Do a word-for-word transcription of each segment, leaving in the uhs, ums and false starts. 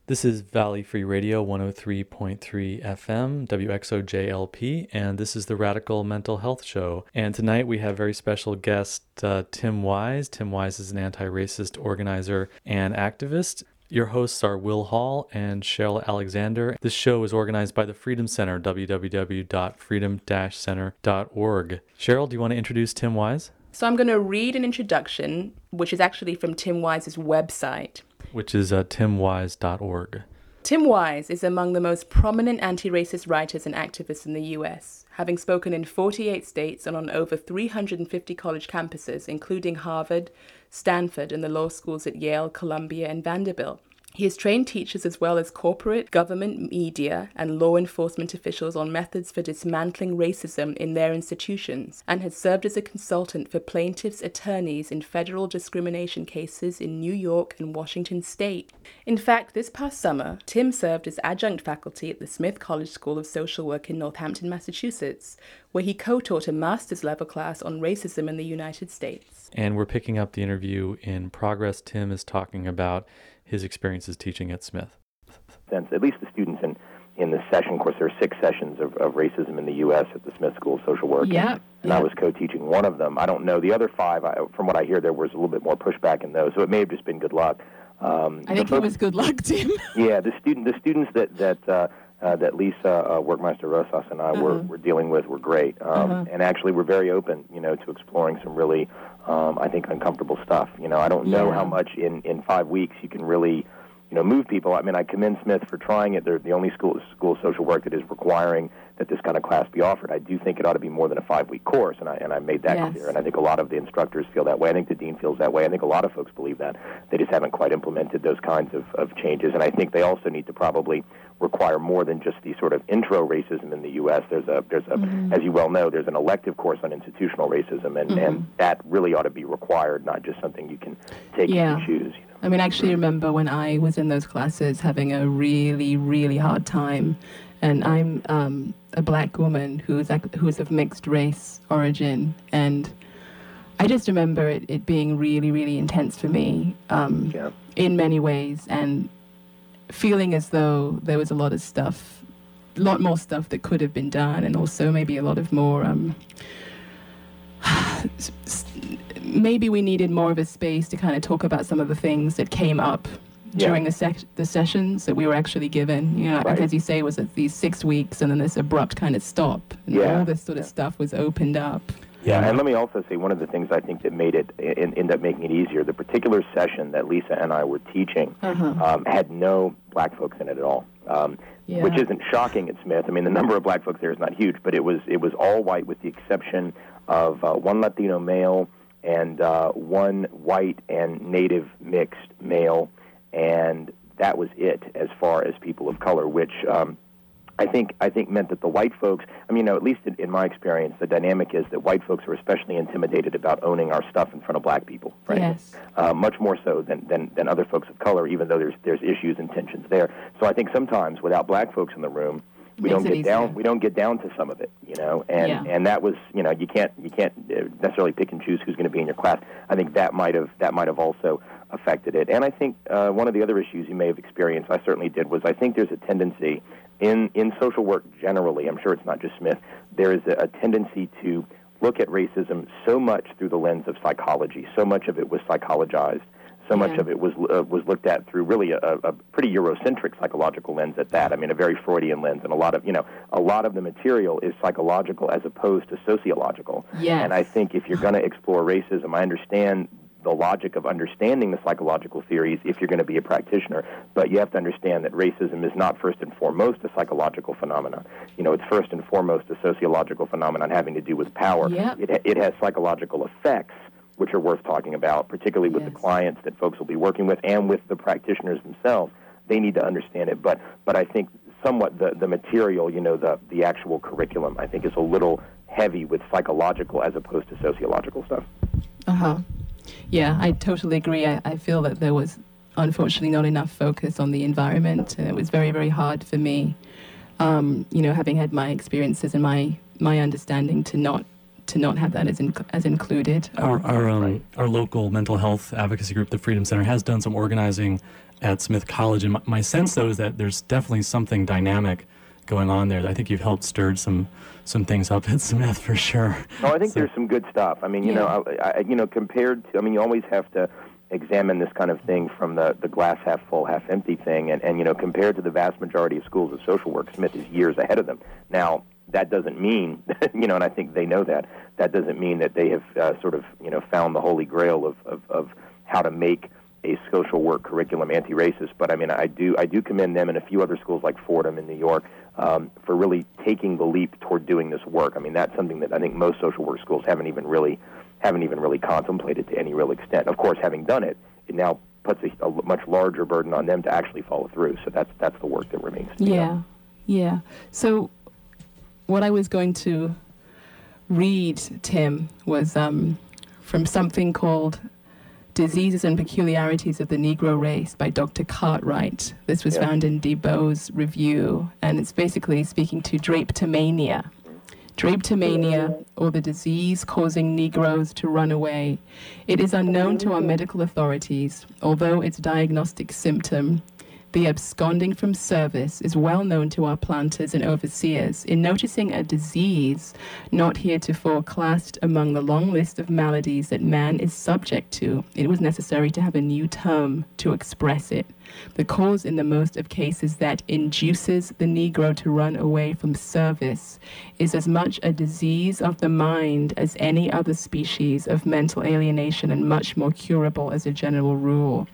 This is Valley Free Radio one oh three point three F M, W X O J L P, and this is the Radical Mental Health Show. And tonight we have very special guest uh, Tim Wise. Tim Wise is an anti-racist organizer and activist. Your hosts are Will Hall and Cheryl Alexander. This show is organized by the Freedom Center, w w w dot freedom dash center dot org. Cheryl, do you want to introduce Tim Wise? So I'm going to read an introduction, which is actually from Tim Wise's website, which is uh, tim wise dot org. Tim Wise is among the most prominent anti-racist writers and activists in the U S, having spoken in forty-eight states and on over three hundred fifty college campuses, including Harvard, Stanford, and the law schools at Yale, Columbia, and Vanderbilt. He has trained teachers as well as corporate, government, media, and law enforcement officials on methods for dismantling racism in their institutions, and has served as a consultant for plaintiffs' attorneys in federal discrimination cases in New York and Washington state. In fact, this past summer, Tim served as adjunct faculty at the Smith College School of Social Work in Northampton, Massachusetts, where he co-taught a master's level class on racism in the United States. And we're picking up the interview in progress. Tim is talking about his experiences teaching at Smith. At least the students in, in the session, of course, there are six sessions of, of racism in the U S at the Smith School of Social Work. Yeah. And, and yeah. I was co-teaching one of them. I don't know. The other five, I, from what I hear, there was a little bit more pushback in those, so it may have just been good luck. Um, I think it was good luck, Tim. yeah, the student, the students that that uh, uh, that Lisa uh, Workmeister Rosas and I uh-huh. were, were dealing with were great, um, uh-huh. and actually we're very open, you know, to exploring some really, um, I think, uncomfortable stuff. You know, I don't know yeah. how much in, in five weeks you can really, you know, move people. I mean, I commend Smith for trying it. They're the only school school of social work that is requiring that this kind of class be offered. I do think it ought to be more than a five-week course, and I and I made that yes. clear. And I think a lot of the instructors feel that way. I think the dean feels that way. I think a lot of folks believe that. They just haven't quite implemented those kinds of, of changes. And I think they also need to probably require more than just the sort of intro racism in the U S. There's a, there's a, mm-hmm. as you well know, there's an elective course on institutional racism, and, mm-hmm. and that really ought to be required, not just something you can take yeah. and choose. You know? I mean, I actually remember when I was in those classes having a really, really hard time. And I'm um, a black woman who's who's of mixed race origin, and I just remember it, it being really, really intense for me um, yeah. in many ways, and feeling as though there was a lot of stuff, a lot more stuff that could have been done, and also maybe a lot of more. Um, maybe we needed more of a space to kind of talk about some of the things that came up during yeah. the sec- the sessions that we were actually given. You know, right. as you say, it was these six weeks and then this abrupt kind of stop. And yeah. all this sort of yeah. stuff was opened up. Yeah, and let me also say one of the things I think that made it, in, ended up making it easier, the particular session that Lisa and I were teaching uh-huh. um, had no black folks in it at all, um, yeah. which isn't shocking at Smith. I mean, the number of black folks there is not huge, but it was it was all white with the exception of uh, one Latino male and uh, one white and native mixed male, and that was it as far as people of color, which um, I think I think meant that the white folks, I mean, you know, at least in, in my experience, the dynamic is that white folks are especially intimidated about owning our stuff in front of black people, right? Yes. Uh, much more so than, than, than other folks of color, even though there's there's issues and tensions there. So I think sometimes without black folks in the room, we Makes don't get easier. down. We don't get down to some of it, you know. And yeah. and that was, you know, you can't you can't necessarily pick and choose who's going to be in your class. I think that might have that might have also affected it. And I think uh, one of the other issues you may have experienced, I certainly did, was I think there's a tendency in in social work generally. I'm sure it's not just Smith. There is a, a tendency to look at racism so much through the lens of psychology. So much of it was psychologized. So much yeah. of it was uh, was looked at through really a, a pretty Eurocentric psychological lens at that. I mean, a very Freudian lens, and a lot of you know a lot of the material is psychological as opposed to sociological. Yes. And I think if you're going to explore racism, I understand the logic of understanding the psychological theories if you're going to be a practitioner, but you have to understand that racism is not first and foremost a psychological phenomenon. You know, it's first and foremost a sociological phenomenon having to do with power. Yep. It it has psychological effects which are worth talking about, particularly with yes. the clients that folks will be working with and with the practitioners themselves. They need to understand it. But but I think somewhat the, the material, you know, the, the actual curriculum, I think is a little heavy with psychological as opposed to sociological stuff. Uh-huh. Yeah, I totally agree. I, I feel that there was, unfortunately, not enough focus on the environment. And it was very, very hard for me, um, you know, having had my experiences and my, my understanding to not to not have that as in, as included. Our our, um, right. our local mental health advocacy group, the Freedom Center, has done some organizing at Smith College. And my, my sense, though, is that there's definitely something dynamic going on there. I think you've helped stir some some things up at Smith for sure. Oh, I think so. There's some good stuff. I mean, you Yeah. know, I, I, you know, compared to, I mean, you always have to examine this kind of thing from the, the glass half full, half empty thing. And, and, you know, compared to the vast majority of schools of social work, Smith is years ahead of them. Now, that doesn't mean, you know, and I think they know that, that doesn't mean that they have uh, sort of, you know, found the holy grail of, of, of how to make a social work curriculum anti-racist. But, I mean, I do I do commend them and a few other schools like Fordham in New York um, for really taking the leap toward doing this work. I mean, that's something that I think most social work schools haven't even really haven't even really contemplated to any real extent. Of course, having done it, it now puts a, a much larger burden on them to actually follow through. So that's that's the work that remains to be Yeah, done. yeah. So what I was going to read, Tim, was um, from something called Diseases and Peculiarities of the Negro Race by Doctor Cartwright. This was Yeah. found in DeBow's review, and it's basically speaking to drapetomania. Drapetomania, or the disease causing Negroes to run away. It is unknown to our medical authorities, although its diagnostic symptom, the absconding from service, is well known to our planters and overseers. In noticing a disease not heretofore classed among the long list of maladies that man is subject to, it was necessary to have a new term to express it. The cause in the most of cases that induces the Negro to run away from service is as much a disease of the mind as any other species of mental alienation, and much more curable as a general rule.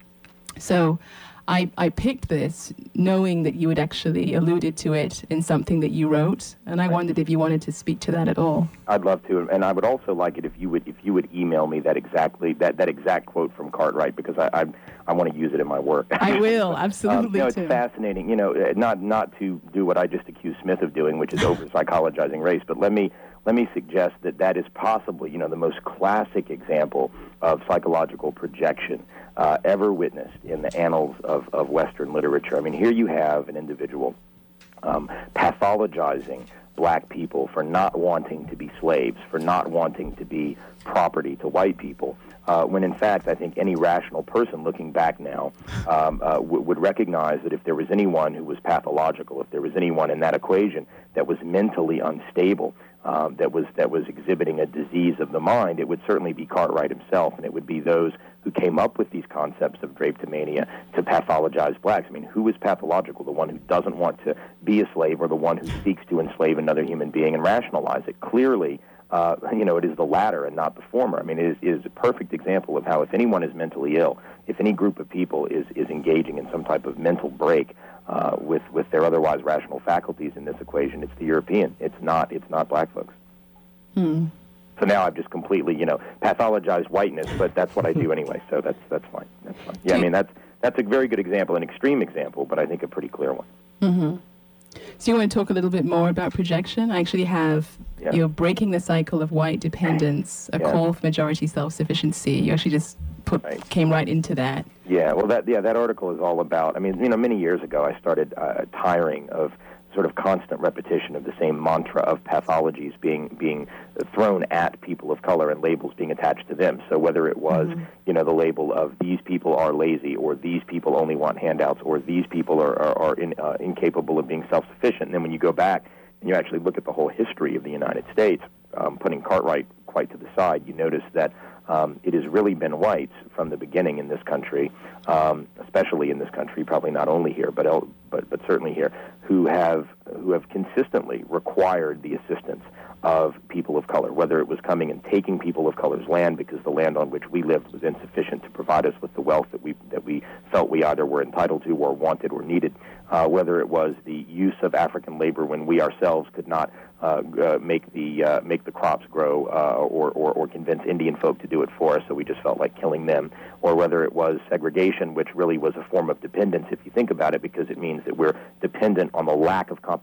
So I, I picked this knowing that you had actually alluded to it in something that you wrote, and I wondered if you wanted to speak to that at all. I'd love to, and I would also like it if you would if you would email me that exactly that, that exact quote from Cartwright, because I I, I want to use it in my work. I will, absolutely. Um, no, it's Tim. fascinating. You know, uh, not not to do what I just accused Smith of doing, which is over psychologizing race, but let me let me suggest that that is possibly, you know, the most classic example of psychological projection uh, ever witnessed in the annals of, of Western literature. I mean, here you have an individual um, pathologizing black people for not wanting to be slaves, for not wanting to be property to white people, uh, when in fact I think any rational person looking back now um, uh, w- would recognize that if there was anyone who was pathological, if there was anyone in that equation that was mentally unstable, um, that was that was exhibiting a disease of the mind, it would certainly be Cartwright himself, and it would be those who came up with these concepts of drapetomania to pathologize blacks. I mean, who is pathological? The one who doesn't want to be a slave, or the one who seeks to enslave another human being and rationalize it? Clearly, uh, you know, it is the latter and not the former. I mean, it is, it is a perfect example of how if anyone is mentally ill, if any group of people is, is engaging in some type of mental break uh, with, with their otherwise rational faculties in this equation, it's the European. It's not, it's not black folks. Hmm. So now I've just completely, you know, pathologized whiteness, but that's what I do anyway, so that's that's fine. That's fine. Yeah, I mean, that's that's a very good example, an extreme example, but I think a pretty clear one. Mm-hmm. So you want to talk a little bit more about projection? I actually have, Yeah. you're breaking the cycle of white dependence, a Yeah. call for majority self-sufficiency. You actually just put Right. came right into that. Yeah, well, that yeah, that article is all about. I mean, you know, many years ago, I started uh, tiring of sort of constant repetition of the same mantra of pathologies being being thrown at people of color and labels being attached to them. So whether it was, mm-hmm. you know, the label of these people are lazy, or these people only want handouts, or these people are are, are in, uh, incapable of being self-sufficient. And then when you go back and you actually look at the whole history of the United States, um, putting Cartwright quite to the side, you notice that Um, it has really been whites from the beginning in this country, um, especially in this country, probably not only here, but, el- but but certainly here, who have who have consistently required the assistance of people of color, whether it was coming and taking people of color's land because the land on which we lived was insufficient to provide us with the wealth that we that we felt we either were entitled to or wanted or needed, uh, whether it was the use of African labor when we ourselves could not Uh, uh, make the uh, make the crops grow, uh, or, or or convince Indian folk to do it for us, so we just felt like killing them, or whether it was segregation, which really was a form of dependence, if you think about it, because it means that we're dependent on the lack of competition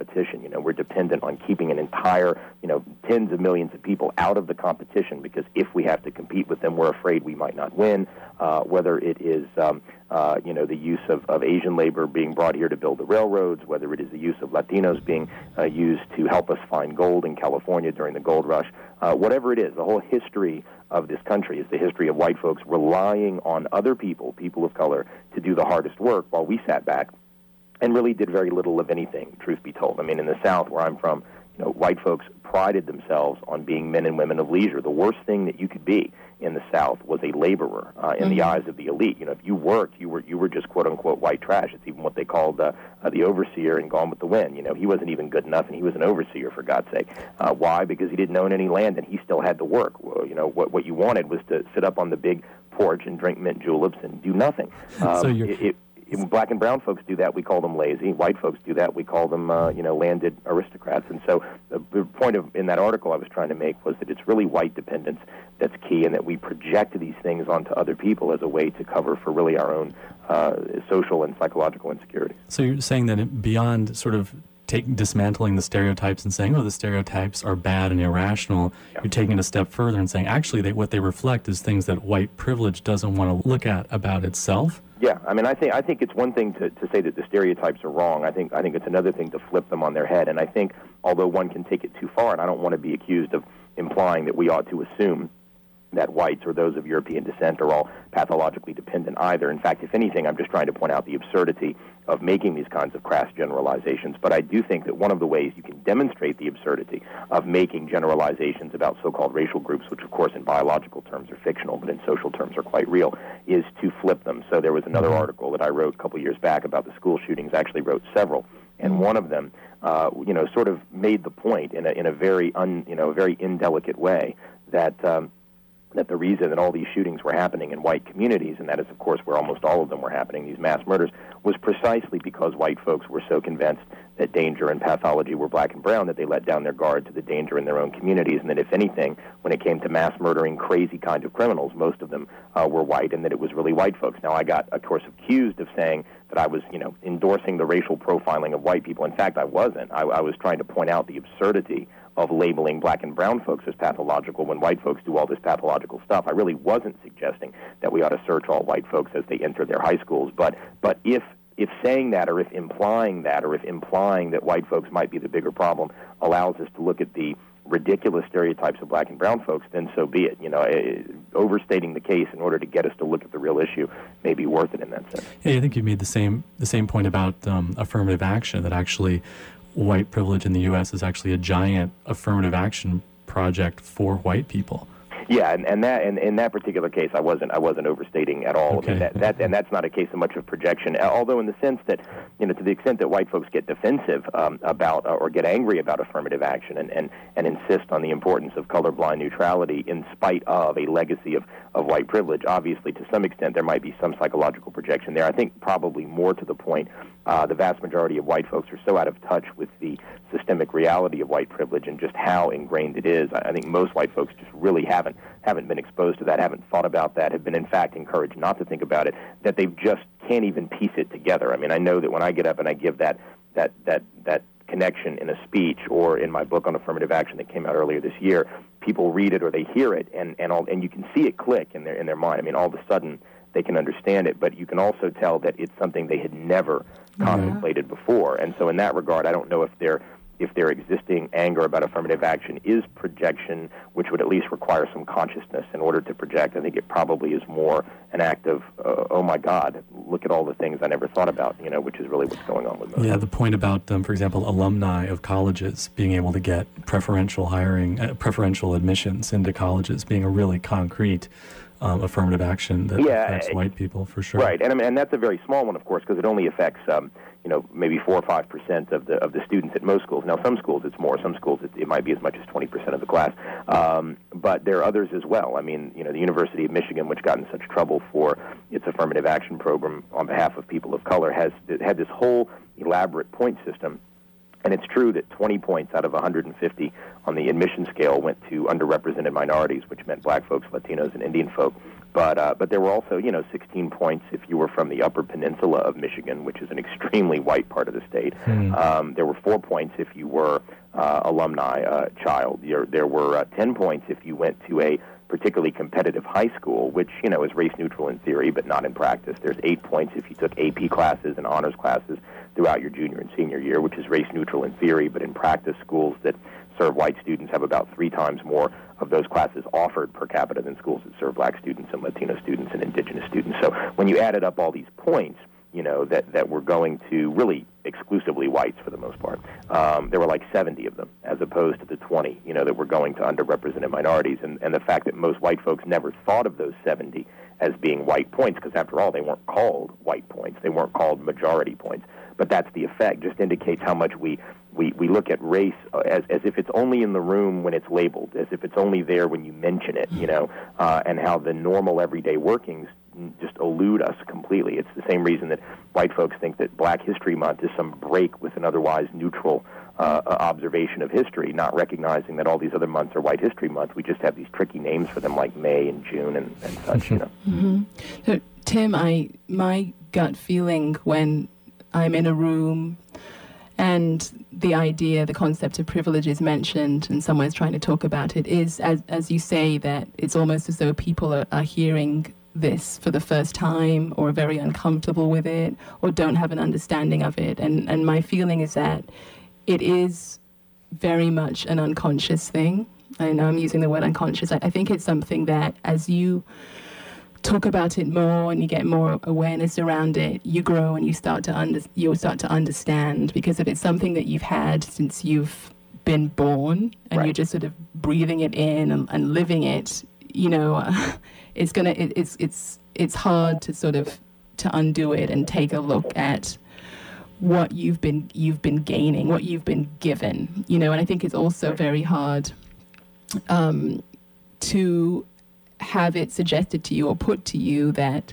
competition. You know, we're dependent on keeping an entire, you know, tens of millions of people out of the competition, because if we have to compete with them, we're afraid we might not win. Uh, whether it is, um, uh, you know, the use of, of Asian labor being brought here to build the railroads, whether it is the use of Latinos being uh, used to help us find gold in California during the gold rush, uh, whatever it is, the whole history of this country is the history of white folks relying on other people, people of color, to do the hardest work while we sat back and really did very little of anything, truth be told. I mean, in the South, where I'm from, you know, white folks prided themselves on being men and women of leisure. The worst thing that you could be in the South was a laborer uh, in mm-hmm. the eyes of the elite. You know, if you worked, you were you were just quote unquote white trash. It's even what they called uh, uh, the overseer in Gone with the Wind. You know, he wasn't even good enough, and he was an overseer, for God's sake. Uh, why? Because he didn't own any land, and he still had to work. Well, you know, what what you wanted was to sit up on the big porch and drink mint juleps and do nothing. Um, so you're. It, it, When black and brown folks do that, we call them lazy. White folks do that, we call them, uh, you know, landed aristocrats. And so the point of in that article I was trying to make was that it's really white dependence that's key, and that we project these things onto other people as a way to cover for really our own uh, social and psychological insecurities. So you're saying that it, beyond sort of take, dismantling the stereotypes and saying, oh, the stereotypes are bad and irrational, yeah. you're taking it a step further and saying, actually, they, what they reflect is things that white privilege doesn't want to look at about itself? Yeah, I mean, I think I think it's one thing to, to say that the stereotypes are wrong. I think I think it's another thing to flip them on their head. And I think, although one can take it too far, and I don't want to be accused of implying that we ought to assume that whites or those of European descent are all pathologically dependent either. In fact, if anything, I'm just trying to point out the absurdity of making these kinds of crass generalizations. But I do think that one of the ways you can demonstrate the absurdity of making generalizations about so-called racial groups, which of course in biological terms are fictional, but in social terms are quite real, is to flip them. So there was another article that I wrote a couple years back about the school shootings. I actually wrote several, and one of them, uh, you know, sort of made the point in a in a very un, you know, very indelicate way that. Um, that the reason that all these shootings were happening in white communities, and that is, of course, where almost all of them were happening, these mass murders, was precisely because white folks were so convinced that danger and pathology were black and brown that they let down their guard to the danger in their own communities, and that, if anything, when it came to mass murdering crazy kind of criminals, most of them uh, were white, and that it was really white folks. Now, I got, of course, accused of saying that I was, you know, endorsing the racial profiling of white people. In fact, I wasn't. I, I was trying to point out the absurdity of labeling black and brown folks as pathological when white folks do all this pathological stuff. I really wasn't suggesting that we ought to search all white folks as they enter their high schools. But but if if saying that, or if implying that, or if implying that white folks might be the bigger problem allows us to look at the ridiculous stereotypes of black and brown folks, then so be it. You know, overstating the case in order to get us to look at the real issue may be worth it in that sense. Yeah, I think you made the same the same point about um, affirmative action, that actually white privilege in the U S is actually a giant affirmative action project for white people. Yeah, and, and that and in that particular case, I wasn't I wasn't overstating at all. Okay. I mean, that, that and that's not a case so much of projection. Although, in the sense that, you know, to the extent that white folks get defensive um, about uh, or get angry about affirmative action and, and, and insist on the importance of colorblind neutrality in spite of a legacy of, of white privilege, obviously to some extent there might be some psychological projection there. I think probably more to the point, uh, the vast majority of white folks are so out of touch with the systemic reality of white privilege and just how ingrained it is. I, I think most white folks just really haven't haven't been exposed to that, haven't thought about that, have been in fact encouraged not to think about it, that they just can't even piece it together. I mean, I know that when I get up and I give that that that that connection in a speech or in my book on affirmative action that came out earlier this year, people read it or they hear it, and and all, and you can see it click in their in their mind. I mean, all of a sudden they can understand it, but you can also tell that it's something they had never mm-hmm. contemplated before. And so in that regard, I don't know if they're if their existing anger about affirmative action is projection, which would at least require some consciousness in order to project. I think it probably is more an act of, uh, oh my God, look at all the things I never thought about, you know, which is really what's going on with most. Yeah, the point about, um, for example, alumni of colleges being able to get preferential hiring, uh, preferential admissions into colleges being a really concrete Um, affirmative action that yeah, affects white people, for sure. Right, and I mean, and that's a very small one, of course, because it only affects, um, you know, maybe four or five percent of the of the students at most schools. Now, some schools it's more, some schools it, it might be as much as twenty percent of the class. Um, but there are others as well. I mean, you know, the University of Michigan, which got in such trouble for its affirmative action program on behalf of people of color, has had this whole elaborate point system. And it's true that twenty points out of one hundred fifty on the admission scale went to underrepresented minorities, which meant black folks, Latinos, and Indian folk. But uh, but there were also, you know, sixteen points if you were from the Upper Peninsula of Michigan, which is an extremely white part of the state. Hmm. Um, there were four points if you were uh, alumni uh, child. There, there were uh, ten points if you went to a particularly competitive high school, which, you know, is race neutral in theory, but not in practice. There's eight points if you took A P classes and honors classes throughout your junior and senior year, which is race neutral in theory, but in practice, schools that serve white students have about three times more of those classes offered per capita than schools that serve black students and Latino students and indigenous students. So when you added up all these points, you know, that, that were going to really exclusively whites for the most part, um, there were like seventy of them as opposed to the twenty, you know, that were going to underrepresented minorities. And, and the fact that most white folks never thought of those seventy as being white points, because after all, they weren't called white points. They weren't called majority points. But that's the effect, just indicates how much we, we, we look at race as, as if it's only in the room when it's labeled, as if it's only there when you mention it, you know, uh, and how the normal everyday workings just elude us completely. It's the same reason that white folks think that Black History Month is some break with an otherwise neutral uh, observation of history, not recognizing that all these other months are White History Month. We just have these tricky names for them like May and June and, and such, you know. Mm-hmm. So, Tim, I my gut feeling when I'm in a room and the idea, the concept of privilege is mentioned and someone's trying to talk about it is, as as you say, that it's almost as though people are, are hearing this for the first time or are very uncomfortable with it or don't have an understanding of it. And, and my feeling is that it is very much an unconscious thing. I know I'm using the word unconscious. I, I think it's something that as you talk about it more and you get more awareness around it, you grow and you start to under, you'll start to understand, because if it's something that you've had since you've been born and right. you're just sort of breathing it in and, and living it, you know, uh, it's gonna it, it's it's it's hard to sort of to undo it and take a look at what you've been you've been gaining, what you've been given, you know. And I think it's also very hard um, to have it suggested to you or put to you that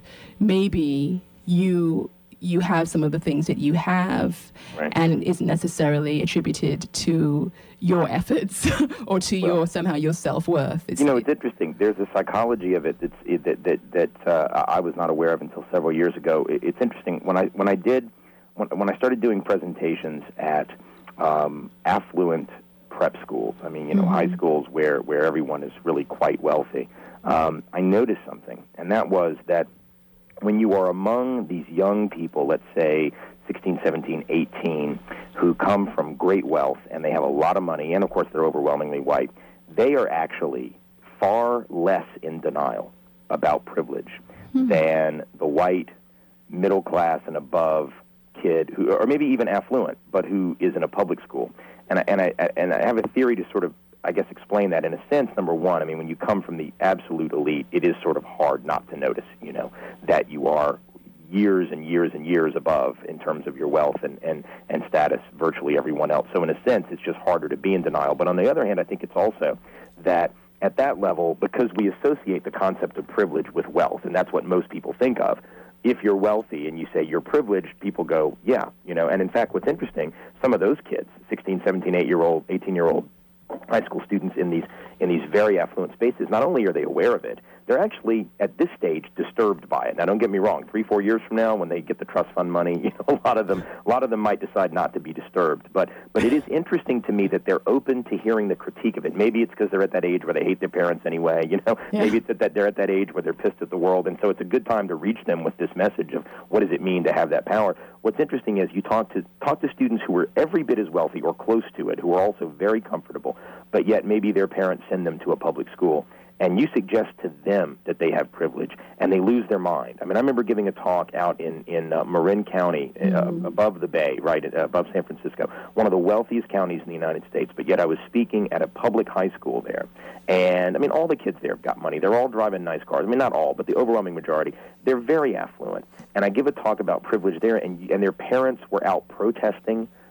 maybe you you have some of the things that you have, right. and it isn't necessarily attributed to your efforts or to well, your somehow your self-worth. It's, you know, it's interesting. There's a psychology of it that's, it, that that that uh, I was not aware of until several years ago. It, it's interesting when I when I did when when I started doing presentations at um, affluent prep schools. I mean, you know, mm-hmm. high schools where where everyone is really quite wealthy. Um, I noticed something, and that was that when you are among these young people, let's say sixteen, seventeen, eighteen, who come from great wealth and they have a lot of money, and of course they're overwhelmingly white, they are actually far less in denial about privilege mm-hmm. than the white, middle class and above kid, who, or maybe even affluent, but who is in a public school. And I, and I, and I have a theory to sort of, I guess, explain that in a sense. Number one, I mean, when you come from the absolute elite, it is sort of hard not to notice, you know, that you are years and years and years above in terms of your wealth and, and, and status virtually everyone else. So in a sense, it's just harder to be in denial. But on the other hand, I think it's also that at that level, because we associate the concept of privilege with wealth, and that's what most people think of, if you're wealthy and you say you're privileged, people go, yeah, you know. And in fact, what's interesting, some of those kids, sixteen, seventeen, eight-year-old, eighteen-year-old high school students in these in these very affluent spaces, not only are they aware of it, they're actually, at this stage, disturbed by it. Now, don't get me wrong. Three, four years from now, when they get the trust fund money, you know, a lot of them, a lot of them might decide not to be disturbed. But, but it is interesting to me that they're open to hearing the critique of it. Maybe it's because they're at that age where they hate their parents anyway. You know, yeah. Maybe it's that they're at that age where they're pissed at the world, and so it's a good time to reach them with this message of what does it mean to have that power. What's interesting is you talk to talk to students who are every bit as wealthy or close to it, who are also very comfortable, but yet maybe their parents send them to a public school. And you suggest to them that they have privilege, and they lose their mind. I mean, I remember giving a talk out in, in uh, Marin County, uh, mm-hmm. above the Bay, right, uh, above San Francisco, one of the wealthiest counties in the United States, but yet I was speaking at a public high school there. And, I mean, all the kids there have got money. They're all driving nice cars. I mean, not all, but the overwhelming majority. They're very affluent. And I give a talk about privilege there, and, and their parents were out protesting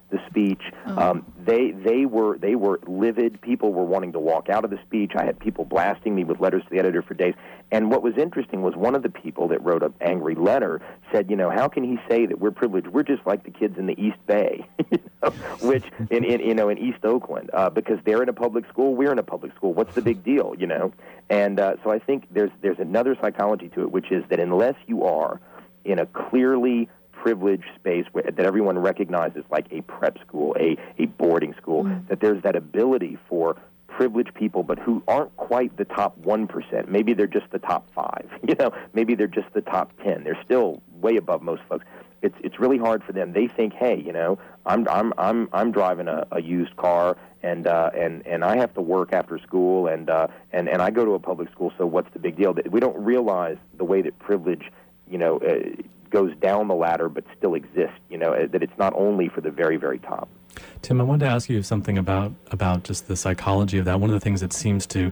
the speech. Oh. Um, they they were they were livid. People were wanting to walk out of the speech. I had people blasting me with letters to the editor for days. And what was interesting was one of the people that wrote an angry letter said, you know, how can he say that we're privileged? We're just like the kids in the East Bay, you know, which in, in you know in East Oakland, uh, because they're in a public school, we're in a public school. What's the big deal, you know? And uh, so I think there's there's another psychology to it, which is that unless you are in a clearly privileged space where, that everyone recognizes, like a prep school, a, a boarding school, mm. that there's that ability for privileged people, but who aren't quite the top one percent. Maybe they're just the top five. You know, maybe they're just the top ten. They're still way above most folks. It's it's really hard for them. They think, hey, you know, I'm I'm I'm I'm driving a, a used car, and uh, and and I have to work after school, and uh, and and I go to a public school. So what's the big deal? We don't realize the way that privilege, you know, uh, goes down the ladder, but still exists. You know, that it's not only for the very very top. Tim, I wanted to ask you something about about just the psychology of that. One of the things that seems to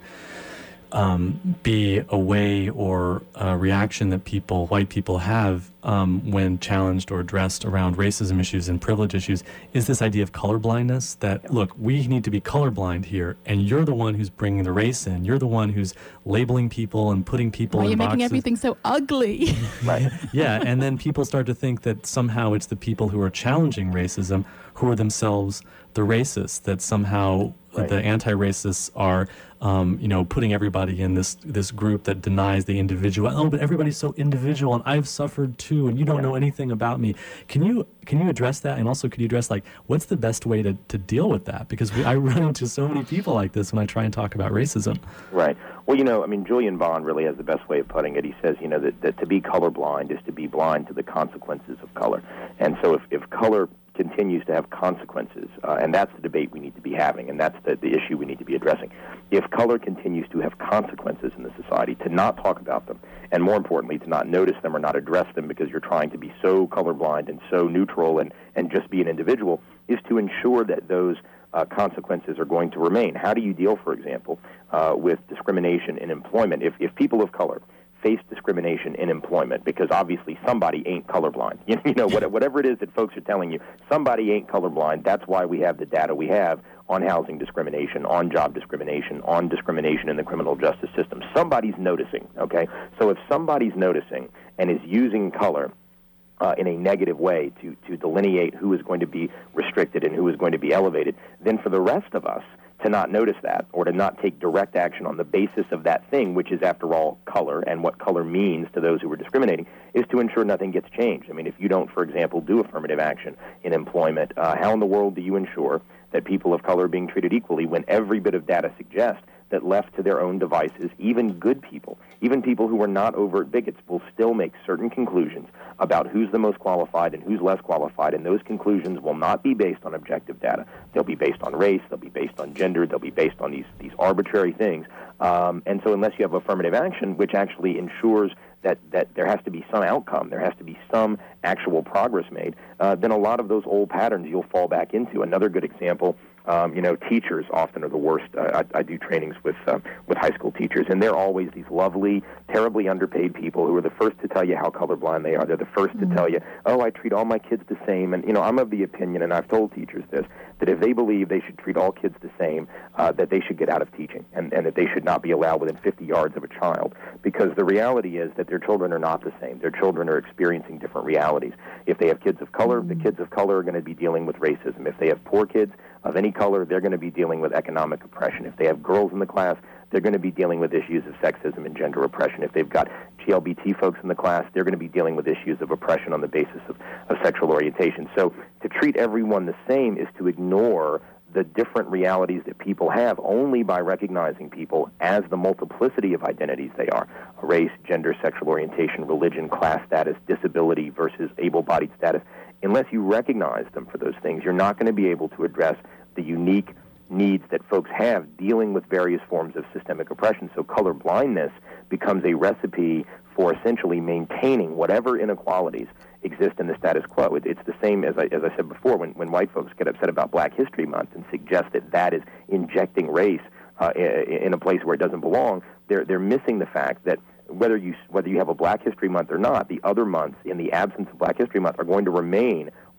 um, be a way or a reaction that people, white people, have um, when challenged or addressed around racism issues and privilege issues is this idea of colorblindness. That, look, we need to be colorblind here, and you're the one who's bringing the race in. You're the one who's labeling people and putting people Why in are you boxes. making everything so ugly? Right. Yeah, and then people start to think that somehow it's the people who are challenging racism who are themselves the racists, that somehow right. the anti-racists are, um, you know, putting everybody in this this group that denies the individual. Oh, but everybody's so individual, and I've suffered too, and you don't yeah. know anything about me. Can you can you address that? And also, could you address, like, what's the best way to, to deal with that? Because we, I run into so many people like this when I try and talk about racism. Right. Well, you know, I mean, Julian Bond really has the best way of putting it. He says, you know, that, that to be colorblind is to be blind to the consequences of color. And so if, if color continues to have consequences, uh, and that's the debate we need to be having, and that's the, the issue we need to be addressing. If color continues to have consequences in the society, to not talk about them, and more importantly, to not notice them or not address them because you're trying to be so colorblind and so neutral and, and just be an individual, is to ensure that those uh, consequences are going to remain. How do you deal, for example, uh, with discrimination in employment? If, if people of color face discrimination in employment, because obviously somebody ain't colorblind. You, you know, whatever it is that folks are telling you, somebody ain't colorblind. That's why we have the data we have on housing discrimination, on job discrimination, on discrimination in the criminal justice system. Somebody's noticing, okay? So if somebody's noticing and is using color Uh, in a negative way to, to delineate who is going to be restricted and who is going to be elevated, then for the rest of us to not notice that or to not take direct action on the basis of that thing, which is, after all, color and what color means to those who are discriminating, is to ensure nothing gets changed. I mean, if you don't, for example, do affirmative action in employment, uh, how in the world do you ensure that people of color are being treated equally when every bit of data suggests that left to their own devices, even good people, even people who are not overt bigots, will still make certain conclusions about who's the most qualified and who's less qualified, and those conclusions will not be based on objective data. They'll be based on race, they'll be based on gender, they'll be based on these, these arbitrary things. Um, and so unless you have affirmative action, which actually ensures that, that there has to be some outcome, there has to be some actual progress made, uh, then a lot of those old patterns you'll fall back into. Another good example, Um, you know, teachers often are the worst. Uh, I, I do trainings with uh, with high school teachers, and they're always these lovely, terribly underpaid people who are the first to tell you how colorblind they are. They're the first mm-hmm. to tell you, oh, I treat all my kids the same. And, you know, I'm of the opinion, and I've told teachers this, that if they believe they should treat all kids the same, uh, that they should get out of teaching, and, and that they should not be allowed within fifty yards of a child, because the reality is that their children are not the same. Their children are experiencing different realities. If they have kids of color, mm-hmm. the kids of color are going to be dealing with racism. If they have poor kids of any color, they're going to be dealing with economic oppression. If they have girls in the class, they're going to be dealing with issues of sexism and gender oppression. If they've got G L B T folks in the class, they're going to be dealing with issues of oppression on the basis of, of sexual orientation. So to treat everyone the same is to ignore the different realities that people have only by recognizing people as the multiplicity of identities they are: race, gender, sexual orientation, religion, class status, disability versus able-bodied status. Unless you recognize them for those things, you're not going to be able to address the unique needs that folks have dealing with various forms of systemic oppression. So color blindness becomes a recipe for essentially maintaining whatever inequalities exist in the status quo. It, it's the same, as I, as I said before, when, when white folks get upset about Black History Month and suggest that that is injecting race uh, in a place where it doesn't belong, they're, they're missing the fact that whether you whether you have a Black History Month or not, the other months in the absence of Black History Month are going to remain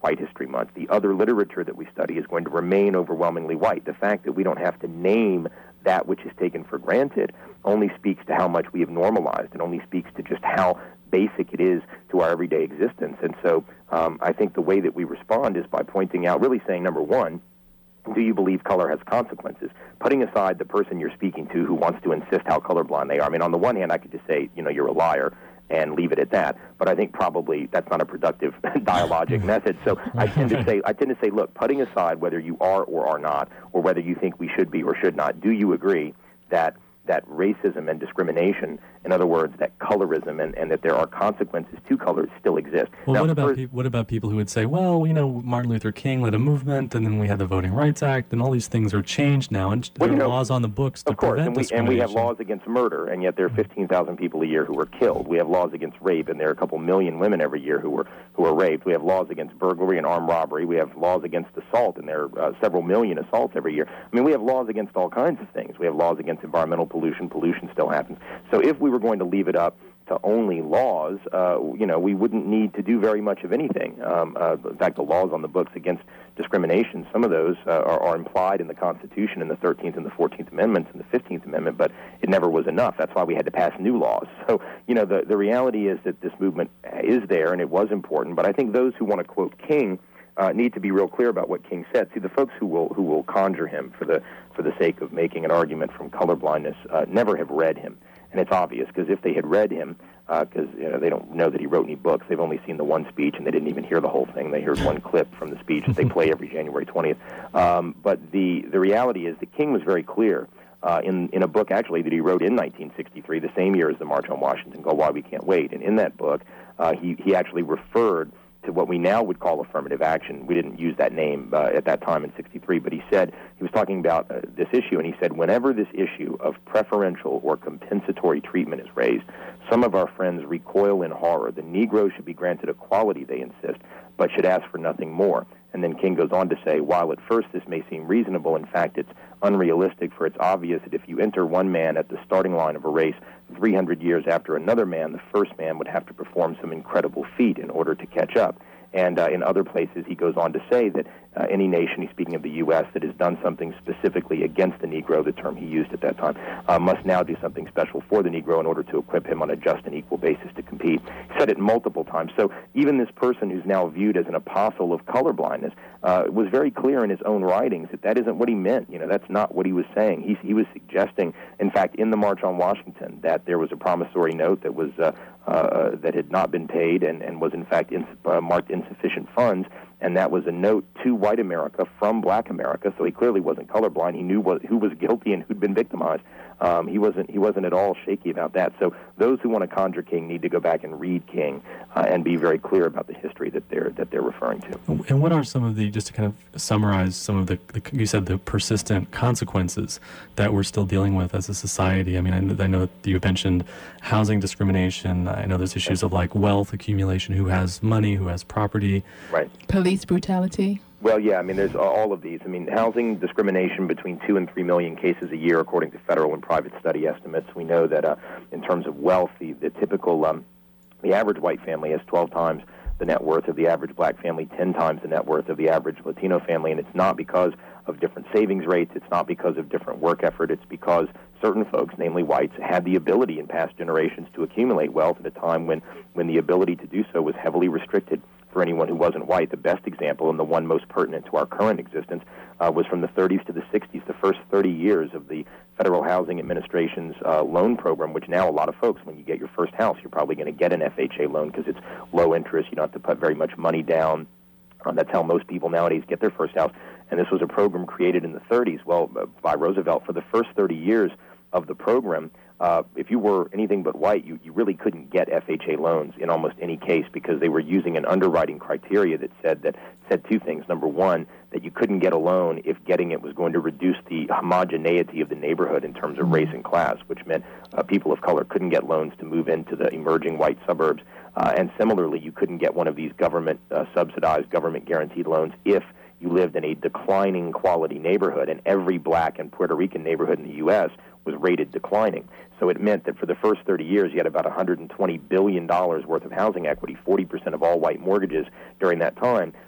White History Month. The other literature that we study is going to remain overwhelmingly white. The fact that we don't have to name that which is taken for granted only speaks to how much we have normalized, and only speaks to just how basic it is to our everyday existence. And so um, I think the way that we respond is by pointing out, really saying, number one, do you believe color has consequences? Putting aside the person you're speaking to who wants to insist how colorblind they are. I mean, on the one hand, I could just say, you know, you're a liar and leave it at that. But I think probably that's not a productive dialogic method. So I tend to say, I tend to say, look, putting aside whether you are or are not, or whether you think we should be or should not, do you agree that that racism and discrimination, in other words, that colorism and, and that there are consequences to color still exist? Well, now, what about first, pe- what about people who would say, well, you know, Martin Luther King led a movement, and then we had the Voting Rights Act, and all these things are changed now, and well, there are you know, laws on the books to of course, prevent and we, discrimination. and we have laws against murder, and yet there are fifteen thousand people a year who are killed. We have laws against rape, and there are a couple million women every year who are who are raped. We have laws against burglary and armed robbery. We have laws against assault, and there are uh, several million assaults every year. I mean, we have laws against all kinds of things. We have laws against environmental pollution. Pollution still happens. So if we were going to leave it up to only laws, uh, you know, we wouldn't need to do very much of anything. Um, uh, in fact, the laws on the books against discrimination, some of those uh, are, are implied in the Constitution, in the thirteenth and the fourteenth Amendments and the fifteenth Amendment, but it never was enough. That's why we had to pass new laws. So, you know, the, the reality is that this movement is there, and it was important, but I think those who want to quote King uh, need to be real clear about what King said. See, the folks who will who will conjure him for the for the sake of making an argument from colorblindness uh, never have read him. And it's obvious, because if they had read him, because uh, you know, they don't know that he wrote any books, they've only seen the one speech, and they didn't even hear the whole thing. They heard one clip from the speech that they play every January twentieth. Um, but the, the reality is that King was very clear uh, in, in a book, actually, that he wrote in nineteen sixty-three, the same year as the March on Washington, called Why We Can't Wait. And in that book, uh, he, he actually referred to what we now would call affirmative action. We didn't use that name uh, at that time in sixty-three, but he said, he was talking about uh, this issue, and he said, whenever this issue of preferential or compensatory treatment is raised, some of our friends recoil in horror. The Negro should be granted equality, they insist, but should ask for nothing more. And then King goes on to say, while at first this may seem reasonable, in fact it's unrealistic, for it's obvious that if you enter one man at the starting line of a race three hundred years after another man, the first man would have to perform some incredible feat in order to catch up. And uh, in other places, he goes on to say that uh, any nation, he's speaking of the U S, that has done something specifically against the Negro, the term he used at that time, uh, must now do something special for the Negro in order to equip him on a just and equal basis to compete. He said it multiple times. So even this person who's now viewed as an apostle of colorblindness uh, was very clear in his own writings that that isn't what he meant. You know, that's not what he was saying. He, he was suggesting, in fact, in the March on Washington, that there was a promissory note that was uh, uh, that had not been paid and, and was, in fact, in, uh, marked insufficient funds, and that was a note to white America from black America, so he clearly wasn't colorblind. He knew what, who was guilty and who'd been victimized. Um, he wasn't he wasn't at all shaky about that. So those who want to conjure King need to go back and read King uh, and be very clear about the history that they're that they're referring to. And what are some of the, just to kind of summarize some of the, the you said the persistent consequences that we're still dealing with as a society? I mean, I, I know that you mentioned housing discrimination. I know there's issues of like wealth accumulation, who has money, who has property. Right. Police brutality. Well, yeah, I mean, there's all of these. I mean, housing discrimination between two and three million cases a year, according to federal and private study estimates. We know that uh, in terms of wealth, the, the typical, um, the average white family has twelve times the net worth of the average black family, ten times the net worth of the average Latino family, and it's not because of different savings rates, it's not because of different work effort, it's because certain folks, namely whites, had the ability in past generations to accumulate wealth at a time when, when the ability to do so was heavily restricted for anyone who wasn't white. The best example, and the one most pertinent to our current existence, uh, was from the thirties to the sixties, the first thirty years of the Federal Housing Administration's uh, loan program, which now a lot of folks, when you get your first house, you're probably going to get an F H A loan because it's low interest. You don't have to put very much money down. Uh, that's how most people nowadays get their first house. And this was a program created in the thirties, well, uh, by Roosevelt. For the first thirty years of the program, uh, if you were anything but white, you, you really couldn't get F H A loans in almost any case because they were using an underwriting criteria that said that said two things. Number one, that you couldn't get a loan if getting it was going to reduce the homogeneity of the neighborhood in terms of race and class, which meant uh, people of color couldn't get loans to move into the emerging white suburbs. Uh, and similarly, you couldn't get one of these government-subsidized, uh, government-guaranteed loans if you lived in a declining quality neighborhood, and every black and Puerto Rican neighborhood in the U S was rated declining. So it meant that for the first thirty years, you had about one hundred twenty billion dollars worth of housing equity, forty percent of all white mortgages during that time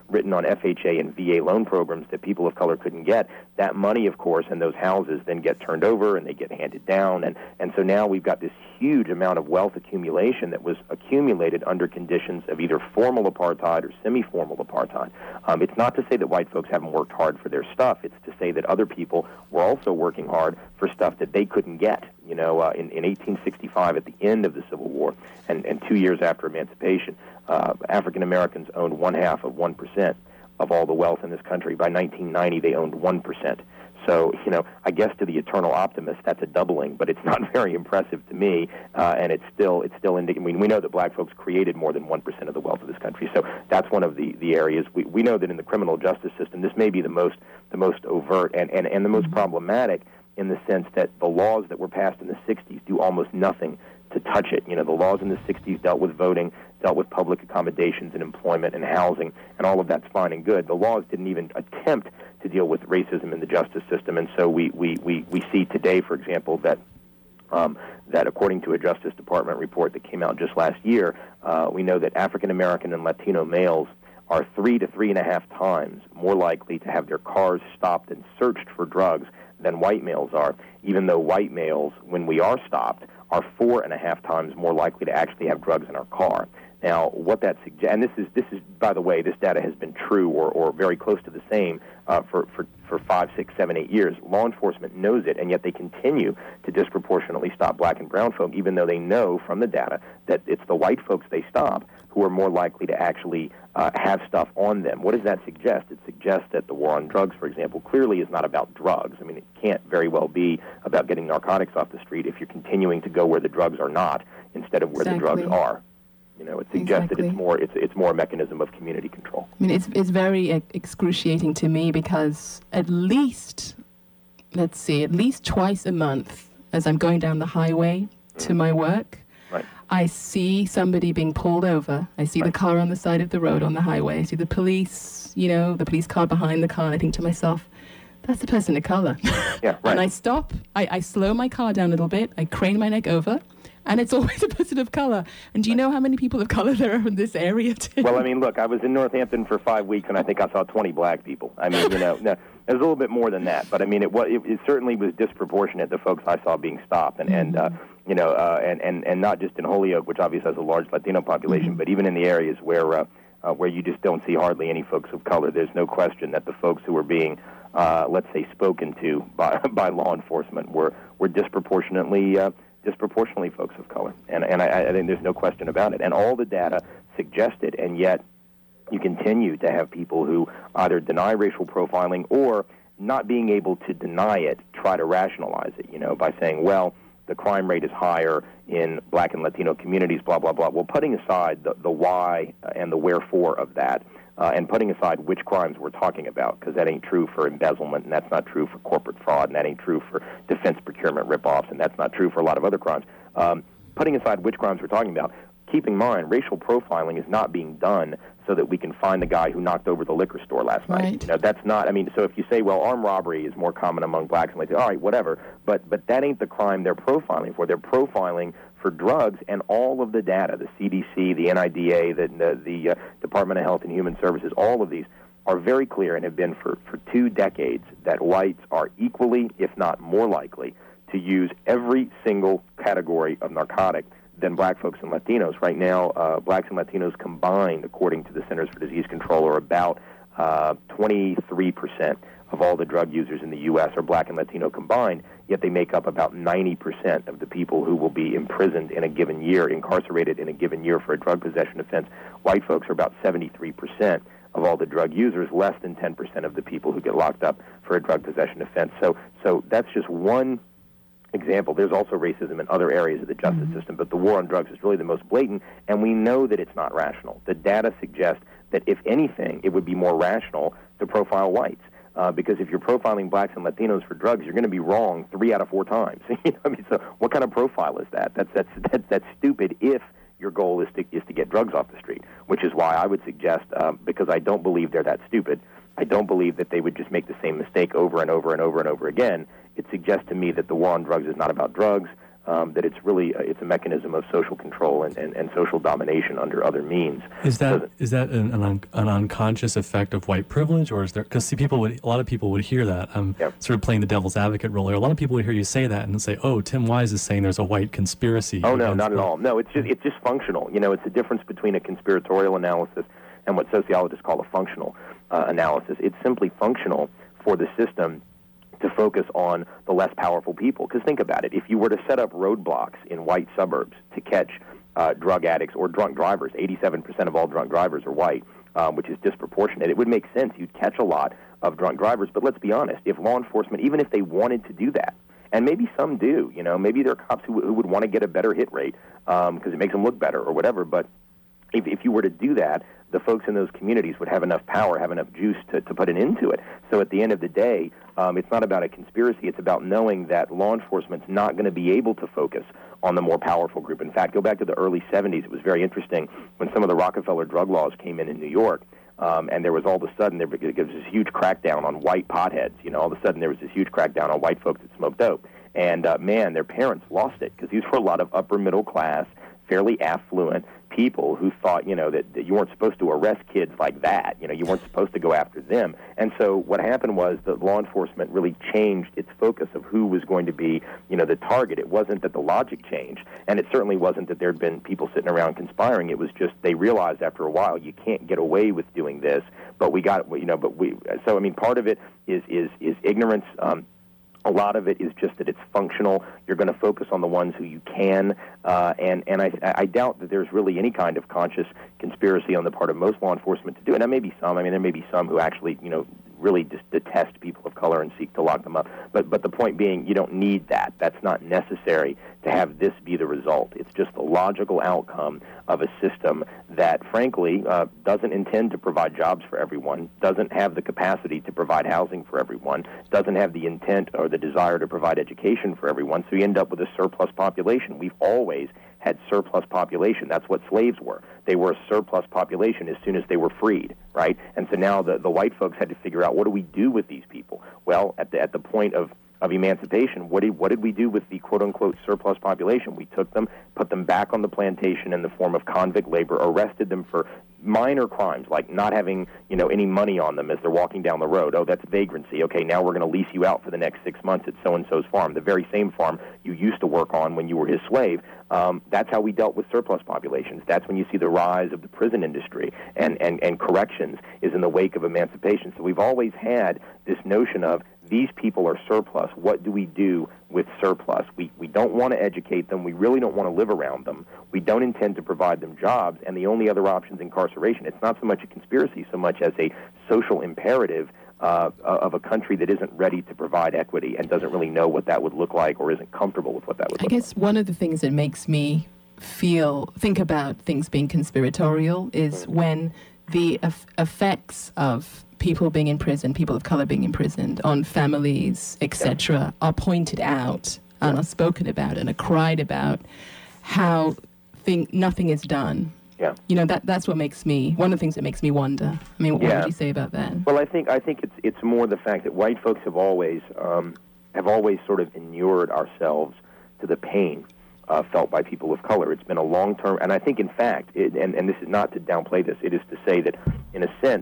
written on F H A and V A loan programs that people of color couldn't get. That money, of course, and those houses then get turned over and they get handed down. And, and so now we've got this huge amount of wealth accumulation that was accumulated under conditions of either formal apartheid or semi-formal apartheid. Um, it's not to say that white folks haven't worked hard for their stuff. It's to say that other people were also working hard for stuff that they couldn't get. You know, uh, in, in eighteen sixty-five, at the end of the Civil War, and, and two years after emancipation, uh, African Americans owned one half of one percent of all the wealth in this country. By nineteen ninety, they owned one percent. So, you know, I guess to the eternal optimist, that's a doubling, but it's not very impressive to me, uh, and it's still, it's still indicating. I mean, we know that black folks created more than one percent of the wealth of this country, so that's one of the, the areas. We, we know that in the criminal justice system, this may be the most, the most overt and, and, and the most problematic, in the sense that the laws that were passed in the sixties do almost nothing to touch it. You know, the laws in the sixties dealt with voting, dealt with public accommodations and employment and housing, and all of that's fine and good. The laws didn't even attempt to deal with racism in the justice system, and so we, we, we, we see today, for example, that um, that according to a Justice Department report that came out just last year, uh, we know that African American and Latino males are three to three and a half times more likely to have their cars stopped and searched for drugs than white males are, even though white males, when we are stopped, are four and a half times more likely to actually have drugs in our car. Now, what that suggests, and this is, this is, by the way, this data has been true or, or very close to the same uh, for, for, for five, six, seven, eight years. Law enforcement knows it, and yet they continue to disproportionately stop black and brown folk, even though they know from the data that it's the white folks they stop who are more likely to actually uh, have stuff on them. What does that suggest? It suggests that the war on drugs, for example, clearly is not about drugs. I mean, it can't very well be about getting narcotics off the street if you're continuing to go where the drugs are not instead of where Exactly. the drugs are. You know, it suggests Exactly. that it's more it's it's more a mechanism of community control. I mean, it's it's very ex- excruciating to me because at least, let's see, at least twice a month, as I'm going down the highway to my work, Right. I see somebody being pulled over. I see Right. the car on the side of the road on the highway. I see the police, you know, the police car behind the car. And I think to myself, that's a person of color. Yeah, right. And I stop. I, I slow my car down a little bit. I crane my neck over. And it's always a person of color. And do you know how many people of color there are in this area, too? Well, I mean, look, I was in Northampton for five weeks, and I think I saw twenty black people. I mean, you know, no, it was a little bit more than that, but I mean, it was it, it certainly was disproportionate. The folks I saw being stopped, and and uh, you know, uh, and and and not just in Holyoke, which obviously has a large Latino population, mm-hmm. but even in the areas where uh, uh, where you just don't see hardly any folks of color. There's no question that the folks who were being uh, let's say spoken to by by law enforcement were were disproportionately. Uh, disproportionately folks of color, and and I, I think there's no question about it. And all the data suggests it, and yet you continue to have people who either deny racial profiling or, not being able to deny it, try to rationalize it, you know, by saying, well, the crime rate is higher in black and Latino communities, blah, blah, blah. Well, putting aside the, the why and the wherefore of that, Uh, and putting aside which crimes we're talking about, because that ain't true for embezzlement, and that's not true for corporate fraud, and that ain't true for defense procurement ripoffs, and that's not true for a lot of other crimes. Um, putting aside which crimes we're talking about, keep in mind, racial profiling is not being done so that we can find the guy who knocked over the liquor store last Right. night. You know, that's not, I mean, so if you say, well, armed robbery is more common among blacks and Latinos, all right, whatever, but but that ain't the crime they're profiling for. They're profiling for drugs, and all of the data, the C D C, the N I D A, the, the, the uh, Department of Health and Human Services, all of these are very clear and have been for, for two decades that whites are equally, if not more likely, to use every single category of narcotic than black folks and Latinos. Right now, uh, blacks and Latinos combined, according to the Centers for Disease Control, are about uh, twenty-three percent of all the drug users in the U S are black and Latino combined, yet they make up about ninety percent of the people who will be imprisoned in a given year, incarcerated in a given year for a drug possession offense. White folks are about seventy-three percent of all the drug users, less than ten percent of the people who get locked up for a drug possession offense. So, so that's just one example. There's also racism in other areas of the justice mm-hmm. system, but the war on drugs is really the most blatant, and we know that it's not rational. The data suggests that, if anything, it would be more rational to profile whites. Uh, because if you're profiling blacks and Latinos for drugs, you're going to be wrong three out of four times. you know, I mean, so what kind of profile is that? That's that's that's, that's stupid. If your goal is to is to get drugs off the street, which is why I would suggest, um, because I don't believe they're that stupid. I don't believe that they would just make the same mistake over and over and over and over again. It suggests to me that the war on drugs is not about drugs. um, that it's really uh, it's a mechanism of social control and, and, and social domination under other means. Is that is that an, an, un, an unconscious effect of white privilege, or is there? Because see, people would a lot of people would hear that. I'm yep. sort of playing the devil's advocate role here. A lot of people would hear you say that and say, "Oh, Tim Wise is saying there's a white conspiracy." Oh no, not at all. No, it's just it's just functional. You know, it's the difference between a conspiratorial analysis and what sociologists call a functional uh, analysis. It's simply functional for the system to focus on the less powerful people. Because think about it. If you were to set up roadblocks in white suburbs to catch uh, drug addicts or drunk drivers, eighty-seven percent of all drunk drivers are white, um, which is disproportionate, it would make sense. You'd catch a lot of drunk drivers. But let's be honest, if law enforcement, even if they wanted to do that, and maybe some do, you know, maybe there are cops who, who would want to get a better hit rate because um, it makes them look better or whatever, but if, if you were to do that, the folks in those communities would have enough power, have enough juice to, to put an end to it. So at the end of the day, um, it's not about a conspiracy. It's about knowing that law enforcement's not going to be able to focus on the more powerful group. In fact, go back to the early seventies. It was very interesting when some of the Rockefeller drug laws came in in New York, um, and there was all of a sudden, there was this huge crackdown on white potheads. You know, all of a sudden there was this huge crackdown on white folks that smoked dope. And, uh, man, their parents lost it because these were a lot of upper middle class, fairly affluent people who thought, you know, that, that you weren't supposed to arrest kids like that. You know, you weren't supposed to go after them. And so what happened was that law enforcement really changed its focus of who was going to be, you know, the target. It wasn't that the logic changed, and it certainly wasn't that there had been people sitting around conspiring. It was just they realized after a while you can't get away with doing this, but we got, you know, but we, so, I mean, part of it is, is, is ignorance. Um, A lot of it is just that it's functional. You're going to focus on the ones who you can, uh, and and I, I doubt that there's really any kind of conscious conspiracy on the part of most law enforcement to do it. Now, maybe some. I mean, there may be some who actually, you know, really just detest people of color and seek to lock them up. But but the point being, you don't need that. That's not necessary to have this be the result. It's just the logical outcome of a system that, frankly, uh, doesn't intend to provide jobs for everyone, doesn't have the capacity to provide housing for everyone, doesn't have the intent or the desire to provide education for everyone, so you end up with a surplus population. We've always had surplus population. That's what slaves were. They were a surplus population as soon as they were freed, right? And so now the, the white folks had to figure out, what do we do with these people? Well, at the, at the point of of emancipation, what did, what did we do with the quote-unquote surplus population? We took them, put them back on the plantation in the form of convict labor, arrested them for minor crimes like not having, you know, any money on them as they're walking down the road. Oh, that's vagrancy. Okay, now we're going to lease you out for the next six months at so-and-so's farm, the very same farm you used to work on when you were his slave. Um, that's how we dealt with surplus populations. That's when you see the rise of the prison industry and, and, and corrections is in the wake of emancipation. So we've always had this notion of these people are surplus. What do we do with surplus? We we don't want to educate them. We really don't want to live around them. We don't intend to provide them jobs. And the only other option is incarceration. It's not so much a conspiracy so much as a social imperative uh, of a country that isn't ready to provide equity and doesn't really know what that would look like or isn't comfortable with what that would I look guess like. One of the things that makes me feel, think about things being conspiratorial is mm-hmm. when the eff- effects of people being in prison, people of color being imprisoned, on families, et cetera, yeah. are pointed out and yeah. are spoken about and are cried about, how think nothing is done. Yeah. You know, that that's what makes me, one of the things that makes me wonder. I mean, what yeah. would you say about that? Well, I think I think it's it's more the fact that white folks have always um, have always sort of inured ourselves to the pain uh, felt by people of color. It's been a long-term, and I think, in fact, it, and, and this is not to downplay this, it is to say that, in a sense,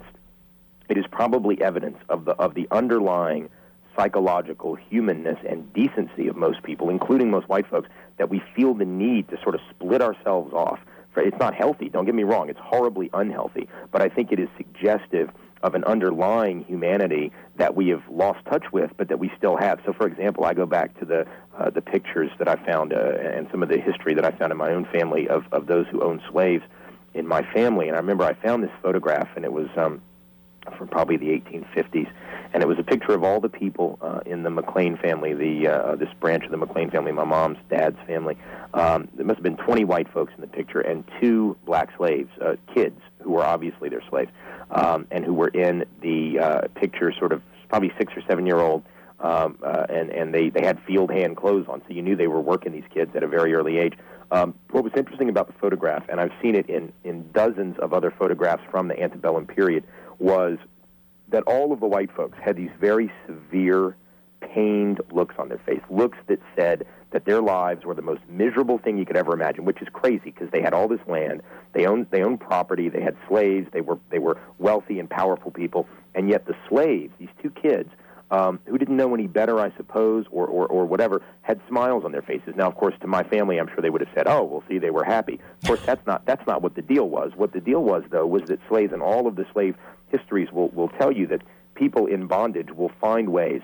it is probably evidence of the of the underlying psychological humanness and decency of most people, including most white folks, that we feel the need to sort of split ourselves off. It's not healthy, don't get me wrong, it's horribly unhealthy, but I think it is suggestive of an underlying humanity that we have lost touch with, but that we still have. So, for example, I go back to the uh, the pictures that I found uh, and some of the history that I found in my own family of, of those who owned slaves in my family, and I remember I found this photograph, and it was um, from probably the eighteen fifties, and it was a picture of all the people uh, in the McLean family, the uh, this branch of the McLean family, my mom's dad's family. Um, there must have been twenty white folks in the picture and two black slaves, uh, kids who were obviously their slaves, um, and who were in the uh, picture, sort of probably six or seven year old, um, uh, and and they they had field hand clothes on, so you knew they were working these kids at a very early age. Um, what was interesting about the photograph, and I've seen it in in dozens of other photographs from the antebellum period, was that all of the white folks had these very severe pained looks on their face, looks that said that their lives were the most miserable thing you could ever imagine, which is crazy because they had all this land, they owned they owned property, they had slaves, they were they were wealthy and powerful people, and yet the slaves, these two kids, um, who didn't know any better, I suppose, or, or or whatever, had smiles on their faces. Now, of course, to my family, I'm sure they would have said, "Oh, well, see, they were happy." Of course, that's not that's not what the deal was. What the deal was, though, was that slaves, and all of the slave histories will will tell you that people in bondage will find ways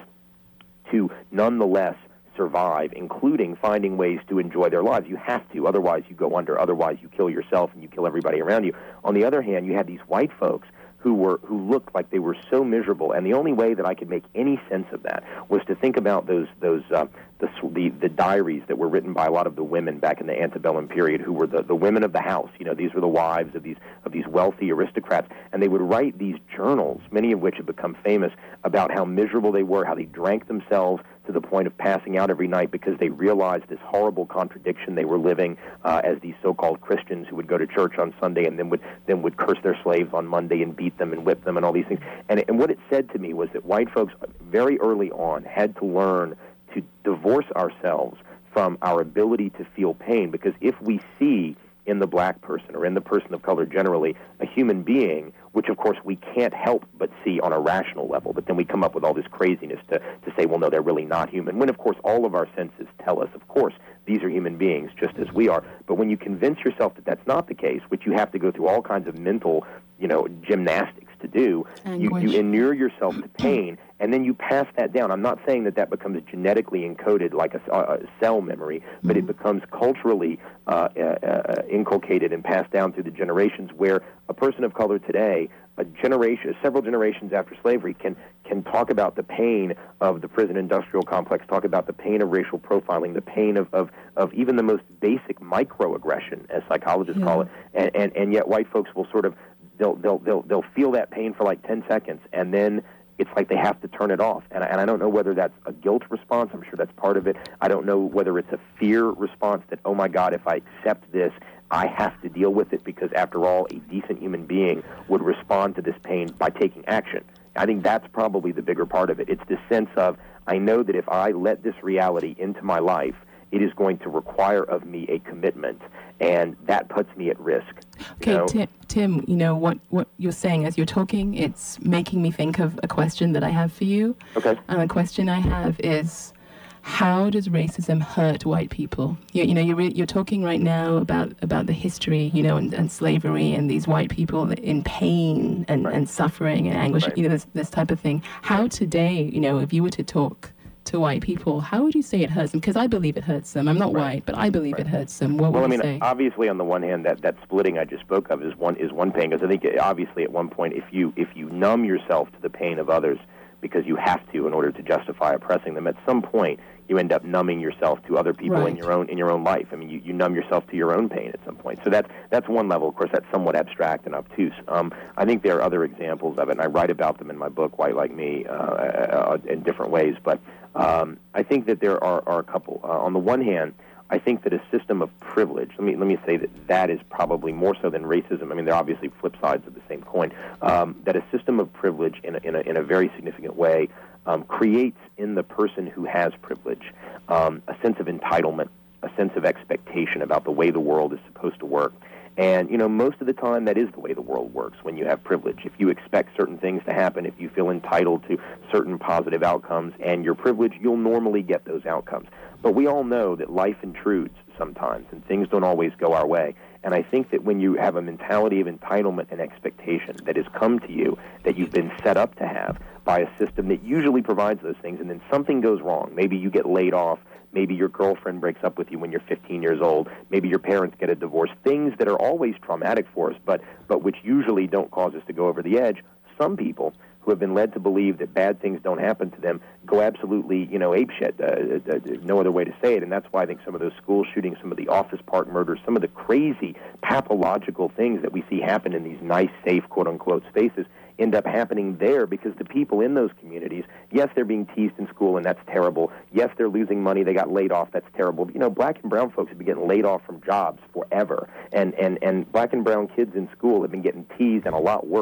to nonetheless survive, including finding ways to enjoy their lives. You have to, otherwise you go under, otherwise you kill yourself and you kill everybody around you. On the other hand, you had these white folks who were who looked like they were so miserable, and the only way that I could make any sense of that was to think about those those uh, the, the the diaries that were written by a lot of the women back in the antebellum period, who were the, the women of the house. You know, these were the wives of these of these wealthy aristocrats, and they would write these journals, many of which have become famous, about how miserable they were, how they drank themselves to the point of passing out every night because they realized this horrible contradiction they were living uh, as these so-called Christians who would go to church on Sunday and then would then would curse their slaves on Monday and beat them and whip them and all these things. And, and what it said to me was that white folks very early on had to learn to divorce ourselves from our ability to feel pain, because if we see in the black person or in the person of color generally a human being, which of course we can't help but see on a rational level, but then we come up with all this craziness to, to say, well, no, they're really not human, when of course all of our senses tell us, of course, these are human beings just as we are. But when you convince yourself that that's not the case, which you have to go through all kinds of mental, you know, gymnastics to do, you, you inure yourself to pain, and then you pass that down. I'm not saying that that becomes genetically encoded like a, a cell memory, but mm-hmm. it becomes culturally uh, uh, uh, inculcated and passed down through the generations, where a person of color today, a generation, several generations after slavery, can can talk about the pain of the prison industrial complex, talk about the pain of racial profiling, the pain of, of, of even the most basic microaggression, as psychologists yeah. call it, and, and, and yet white folks will sort of, they'll, they'll, they'll, they'll feel that pain for like ten seconds, and then it's like they have to turn it off. And I, and I don't know whether that's a guilt response. I'm sure that's part of it. I don't know whether it's a fear response that, oh, my God, if I accept this, I have to deal with it, because, after all, a decent human being would respond to this pain by taking action. I think that's probably the bigger part of it. It's this sense of, I know that if I let this reality into my life, it is going to require of me a commitment, and that puts me at risk. Okay, you know? Tim, Tim, you know, what, what you're saying as you're talking, it's making me think of a question that I have for you. Okay. And the question I have is, how does racism hurt white people? You, you know, you're, re- you're talking right now about, about the history, you know, and, and slavery and these white people in pain and, right. and suffering and anguish, right. you know, this, this type of thing. How today, you know, if you were to talk to white people, how would you say it hurts them? Because I believe it hurts them. I'm not right. white, but I believe right. it hurts them. What well, would I mean, you say? Obviously, on the one hand, that, that splitting I just spoke of is one is one pain. Because I think, obviously, at one point, if you if you numb yourself to the pain of others because you have to in order to justify oppressing them, at some point you end up numbing yourself to other people right. in your own in your own life. I mean, you, you numb yourself to your own pain at some point. So that's that's one level. Of course, that's somewhat abstract and obtuse. Um, I think there are other examples of it, and I write about them in my book, White Like Me, uh, uh, in different ways. But um, I think that there are, are a couple. Uh, on the one hand, I think that a system of privilege, let me let me say that that is probably more so than racism. I mean, they're obviously flip sides of the same coin. Um, that a system of privilege in a, in a, in a very significant way um, creates in the person who has privilege um, a sense of entitlement, a sense of expectation about the way the world is supposed to work. And, you know, most of the time that is the way the world works when you have privilege. If you expect certain things to happen, if you feel entitled to certain positive outcomes and you're privileged, you'll normally get those outcomes. But we all know that life intrudes sometimes and things don't always go our way. And I think that when you have a mentality of entitlement and expectation that has come to you, that you've been set up to have by a system that usually provides those things, and then something goes wrong, maybe you get laid off, maybe your girlfriend breaks up with you when you're fifteen years old, maybe your parents get a divorce, things that are always traumatic for us, but, but which usually don't cause us to go over the edge. Some people who have been led to believe that bad things don't happen to them go absolutely, you know, apeshit. Uh, uh, no other way to say it. And that's why I think some of those school shootings, some of the office park murders, some of the crazy pathological things that we see happen in these nice, safe, quote-unquote spaces end up happening there because the people in those communities, yes, they're being teased in school, and that's terrible. Yes, they're losing money. They got laid off. That's terrible. But, you know, black and brown folks have been getting laid off from jobs forever. And, and, and black and brown kids in school have been getting teased, and a lot worse,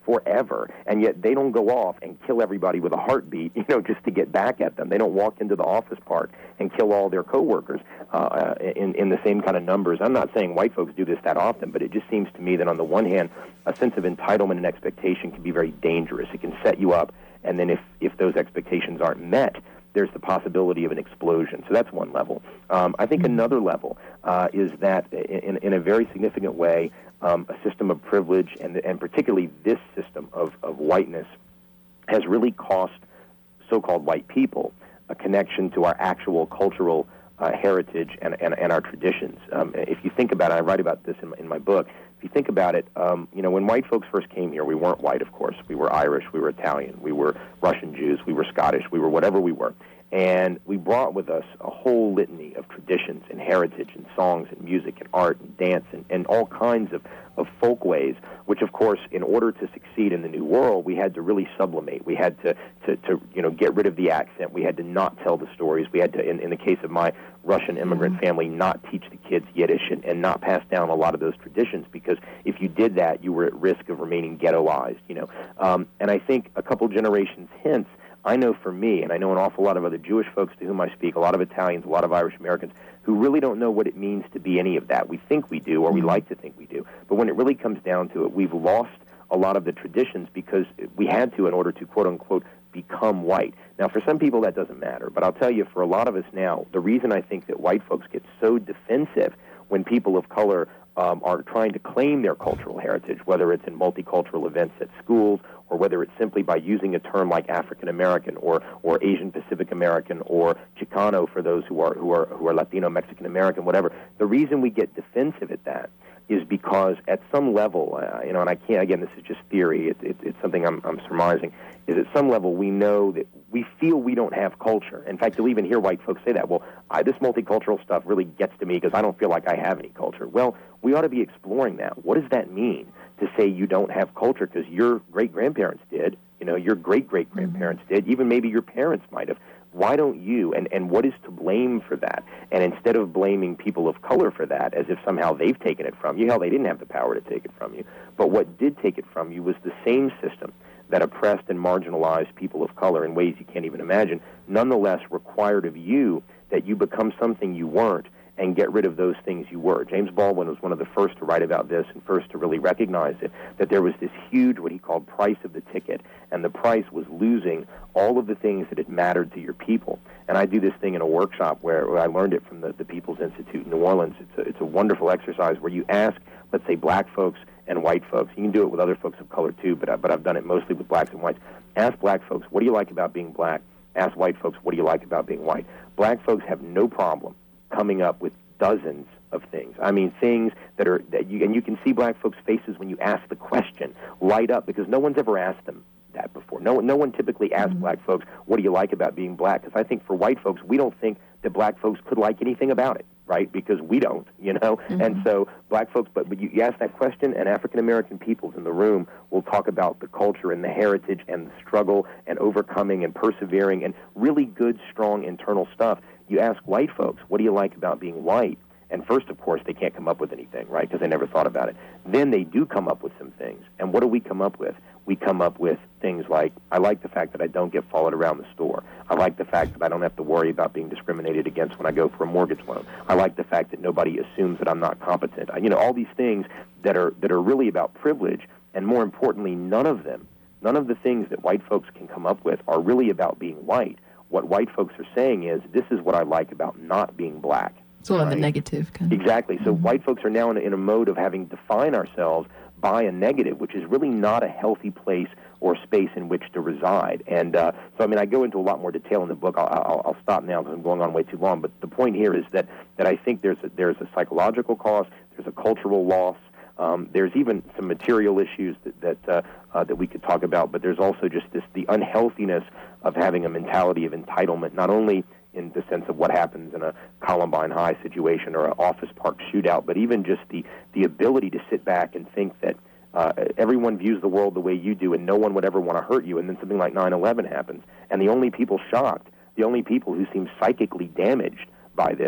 forever, and yet they don't go off and kill everybody with a heartbeat, you know, just to get back at them. They don't walk into the office park and kill all their coworkers uh, in, in the same kind of numbers. I'm not saying white folks do this that often, but it just seems to me that on the one hand, a sense of entitlement and expectation can be very dangerous. It can set you up, and then if, if those expectations aren't met, there's the possibility of an explosion. So that's one level. Um, I think another level uh, is that in, in a very significant way, um, a system of privilege, and, and particularly this system of, of whiteness, has really cost so-called white people a connection to our actual cultural uh, heritage and, and, and our traditions. Um, if you think about it, I write about this in my, in my book, if you think about it, um, you know, when white folks first came here, we weren't white, of course. We were Irish, we were Italian, we were Russian Jews, we were Scottish, we were whatever we were. And we brought with us a whole litany of traditions and heritage and songs and music and art and dance and, and all kinds of, of folkways, which, of course, in order to succeed in the New World, we had to really sublimate. We had to, to, to you know, get rid of the accent. We had to not tell the stories. We had to, in, in the case of my Russian immigrant mm-hmm. family, not teach the kids Yiddish and, and not pass down a lot of those traditions, because if you did that, you were at risk of remaining ghettoized, you know. Um, and I think a couple generations hence, I know for me, and I know an awful lot of other Jewish folks to whom I speak, a lot of Italians, a lot of Irish Americans, who really don't know what it means to be any of that. We think we do, or we like to think we do. But when it really comes down to it, we've lost a lot of the traditions because we had to in order to, quote-unquote, become white. Now, for some people, that doesn't matter. But I'll tell you, for a lot of us now, the reason I think that white folks get so defensive when people of color um, are trying to claim their cultural heritage, whether it's in multicultural events at schools, or whether it's simply by using a term like African American or, or Asian Pacific American or Chicano for those who are who are who are Latino Mexican American, whatever. The reason we get defensive at that is because at some level, uh, you know, and I can't, again, this is just theory, it, it, it's something I'm, I'm surmising, is at some level we know that we feel we don't have culture. In fact, you'll even hear white folks say that, well, I, this multicultural stuff really gets to me because I don't feel like I have any culture. Well, we ought to be exploring that. What does that mean to say you don't have culture? Because your great-grandparents did, you know, your great-great-grandparents did, even maybe your parents might have. Why don't you? And, and what is to blame for that? And instead of blaming people of color for that, as if somehow they've taken it from you, hell, they didn't have the power to take it from you. But what did take it from you was the same system that oppressed and marginalized people of color in ways you can't even imagine, nonetheless required of you that you become something you weren't and get rid of those things you were. James Baldwin was one of the first to write about this and first to really recognize it, that there was this huge, what he called, price of the ticket, and the price was losing all of the things that had mattered to your people. And I do this thing in a workshop where, where I learned it from the, the People's Institute in New Orleans. It's a, it's a wonderful exercise where you ask, let's say, black folks and white folks. You can do it with other folks of color, too, but, I, but I've done it mostly with blacks and whites. Ask black folks, what do you like about being black? Ask white folks, what do you like about being white? Black folks have no problem coming up with dozens of things. I mean, things that are, that you, and you can see black folks' faces when you ask the question light up, because no one's ever asked them that before. No, no one typically asks mm-hmm. black folks, what do you like about being black? Because I think for white folks, we don't think that black folks could like anything about it, right? Because we don't, you know? Mm-hmm. And so black folks, but, but you, you ask that question, and African-American peoples in the room will talk about the culture and the heritage and the struggle and overcoming and persevering and really good, strong internal stuff. You ask white folks, what do you like about being white? And first, of course, they can't come up with anything, right, because they never thought about it. Then they do come up with some things. And what do we come up with? We come up with things like, I like the fact that I don't get followed around the store. I like the fact that I don't have to worry about being discriminated against when I go for a mortgage loan. I like the fact that nobody assumes that I'm not competent. You know, all these things that are that are really about privilege, and more importantly, none of them, none of the things that white folks can come up with are really about being white. What white folks are saying is, this is what I like about not being black. It's all right? of the negative. Kind of. Exactly. So mm-hmm. white folks are now in a, in a mode of having to define ourselves by a negative, which is really not a healthy place or space in which to reside. And uh, so, I mean, I go into a lot more detail in the book. I'll, I'll, I'll stop now because I'm going on way too long. But the point here is that, that I think there's a, there's a psychological cost, there's a cultural loss, um, there's even some material issues that that, uh, uh, that we could talk about, but there's also just this the unhealthiness of having a mentality of entitlement, not only in the sense of what happens in a Columbine High situation or an office park shootout, but even just the, the ability to sit back and think that uh, everyone views the world the way you do and no one would ever want to hurt you, and then something like nine eleven happens. And the only people shocked, the only people who seem psychically damaged by this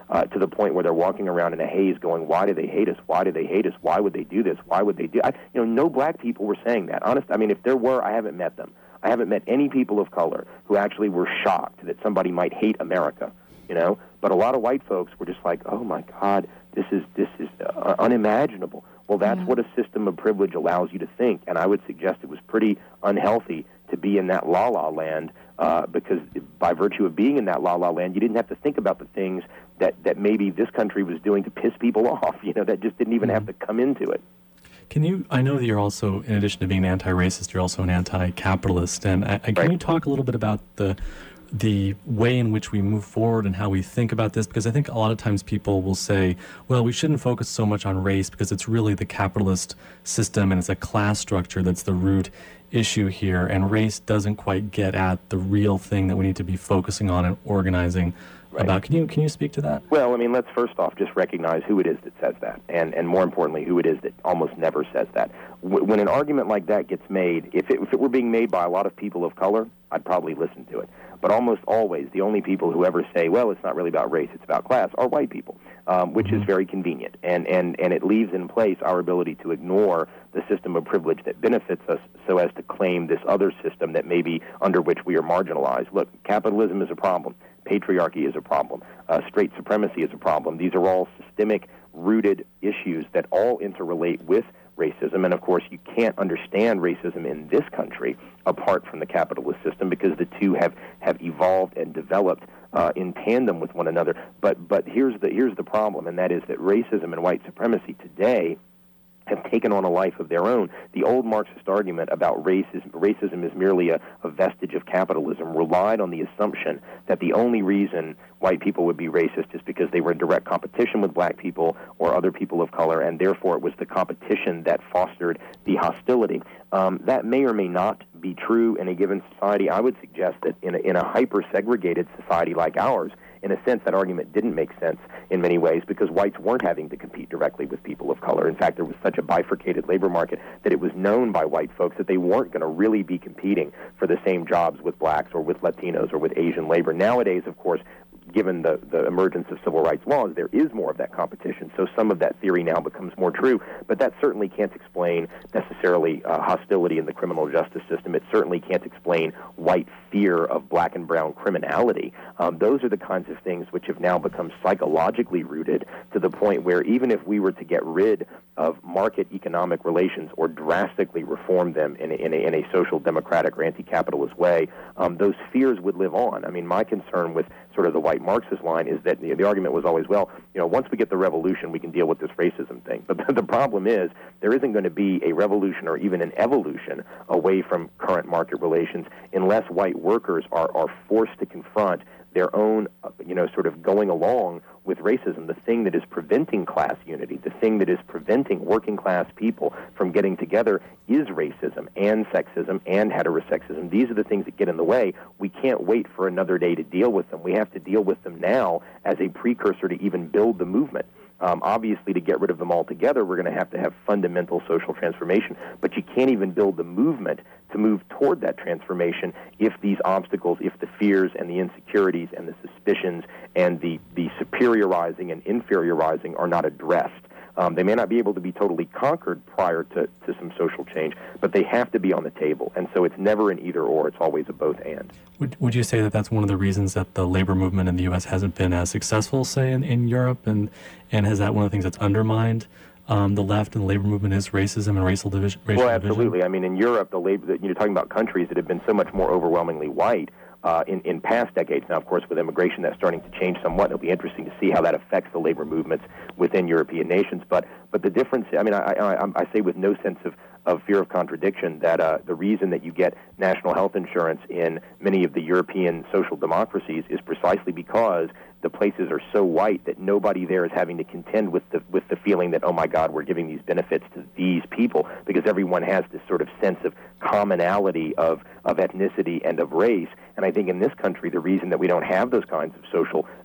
uh, to the point where they're walking around in a haze going, why do they hate us? Why do they hate us? Why would they do this? Why would they do I, You know, no black people were saying that. Honest, I mean, if there were, I haven't met them. I haven't met any people of color who actually were shocked that somebody might hate America, you know? But a lot of white folks were just like, oh, my God, this is this is uh, unimaginable. Well, that's Yeah. what a system of privilege allows you to think, and I would suggest it was pretty unhealthy to be in that la-la land uh, because by virtue of being in that la-la land, you didn't have to think about the things that, that maybe this country was doing to piss people off, you know, that just didn't even have to come into it. Can you, I know that you're also, in addition to being an anti-racist, you're also an anti-capitalist, and I, I, can Right. you talk a little bit about the the way in which we move forward and how we think about this? Because I think a lot of times people will say, well, we shouldn't focus so much on race because it's really the capitalist system and it's a class structure that's the root issue here, and race doesn't quite get at the real thing that we need to be focusing on and organizing Right. about. Can you can you speak to that? Well, I mean, let's first off just recognize who it is that says that, and, and more importantly, who it is that almost never says that. W- when an argument like that gets made, if it, if it were being made by a lot of people of color, I'd probably listen to it. But almost always, the only people who ever say, well, it's not really about race, it's about class, are white people, um, which mm-hmm. is very convenient. And, and, and it leaves in place our ability to ignore the system of privilege that benefits us so as to claim this other system that maybe under which we are marginalized. Look, capitalism is a problem. Patriarchy is a problem. Uh, straight supremacy is a problem. These are all systemic, rooted issues that all interrelate with racism. And, of course, you can't understand racism in this country apart from the capitalist system because the two have, have evolved and developed uh, in tandem with one another. But, but here's the, here's the problem, and that is that racism and white supremacy today have taken on a life of their own. The old Marxist argument about racism, racism is merely a, a vestige of capitalism relied on the assumption that the only reason white people would be racist is because they were in direct competition with black people or other people of color, and therefore it was the competition that fostered the hostility. Um, that may or may not be true in a given society. I would suggest that in a, in a hyper-segregated society like ours, in a sense, that argument didn't make sense in many ways because whites weren't having to compete directly with people of color. In fact, there was such a bifurcated labor market that it was known by white folks that they weren't going to really be competing for the same jobs with blacks or with Latinos or with Asian labor. Nowadays, of course, given the, the emergence of civil rights laws, there is more of that competition. So some of that theory now becomes more true. But that certainly can't explain necessarily uh, hostility in the criminal justice system. It certainly can't explain white fear of black and brown criminality. Um, those are the kinds of things which have now become psychologically rooted to the point where even if we were to get rid of market economic relations or drastically reform them in a, in a, in a social democratic or anti-capitalist way, um, those fears would live on. I mean, my concern with sort of the white Marxist line is that the, the argument was always, well, you know, once we get the revolution, we can deal with this racism thing. But the, the problem is there isn't going to be a revolution or even an evolution away from current market relations unless white workers are, are forced to confront their own, you know, sort of going along with racism, the thing that is preventing class unity, the thing that is preventing working class people from getting together is racism and sexism and heterosexism. These are the things that get in the way. We can't wait for another day to deal with them. We have to deal with them now as a precursor to even build the movement. Um, obviously, to get rid of them altogether, we're going to have to have fundamental social transformation. But you can't even build the movement to move toward that transformation if these obstacles, if the fears and the insecurities and the suspicions and the, the superiorizing and inferiorizing are not addressed. Um, they may not be able to be totally conquered prior to, to some social change, but they have to be on the table. And so it's never an either or, it's always a both and. Would, would you say that that's one of the reasons that the labor movement in the U S hasn't been as successful, say, in, in Europe? And, and is that one of the things that's undermined um, the left and the labor movement is racism and racial division? Well, absolutely. Division? I mean, in Europe, the labor, you're talking about countries that have been so much more overwhelmingly white uh, in, in past decades. Now, of course, with immigration, that's starting to change somewhat. It'll be interesting to see how that affects the labor movements within European nations. But but the difference, I mean, I, I, I say with no sense of, of fear of contradiction that uh, the reason that you get national health insurance in many of the European social democracies is precisely because the places are so white that nobody there is having to contend with the with the feeling that, oh my God, we're giving these benefits to these people, because everyone has this sort of sense of commonality of, of ethnicity and of race. And I think in this country, the reason that we don't have those kinds of social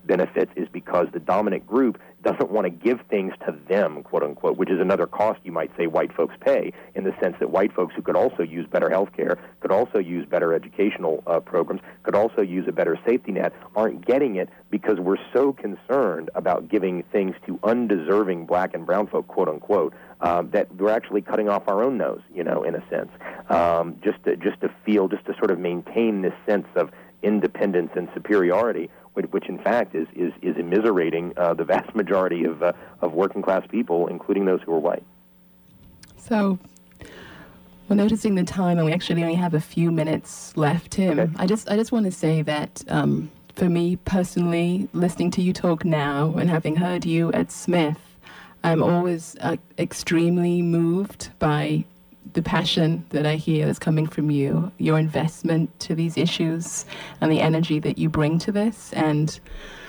benefits is because the dominant group doesn't want to give things to them, quote unquote, which is another cost you might say white folks pay, in the sense that white folks who could also use better health care, could also use better educational uh, programs, could also use a better safety net, aren't getting it because we're so concerned about giving things to undeserving black and brown folk, quote unquote, uh, that we're actually cutting off our own nose, you know, in a sense, um, just to, just to feel, just to sort of maintain this sense of independence and superiority, which, which in fact is is, is immiserating uh, the vast majority of uh, of working class people, including those who are white. So we're noticing the time, and we actually only have a few minutes left, Tim. Okay. I just I just want to say that um, for me personally, listening to you talk now and having heard you at Smith, I'm always uh, extremely moved by the passion that I hear that's coming from you, your investment to these issues, and the energy that you bring to this. And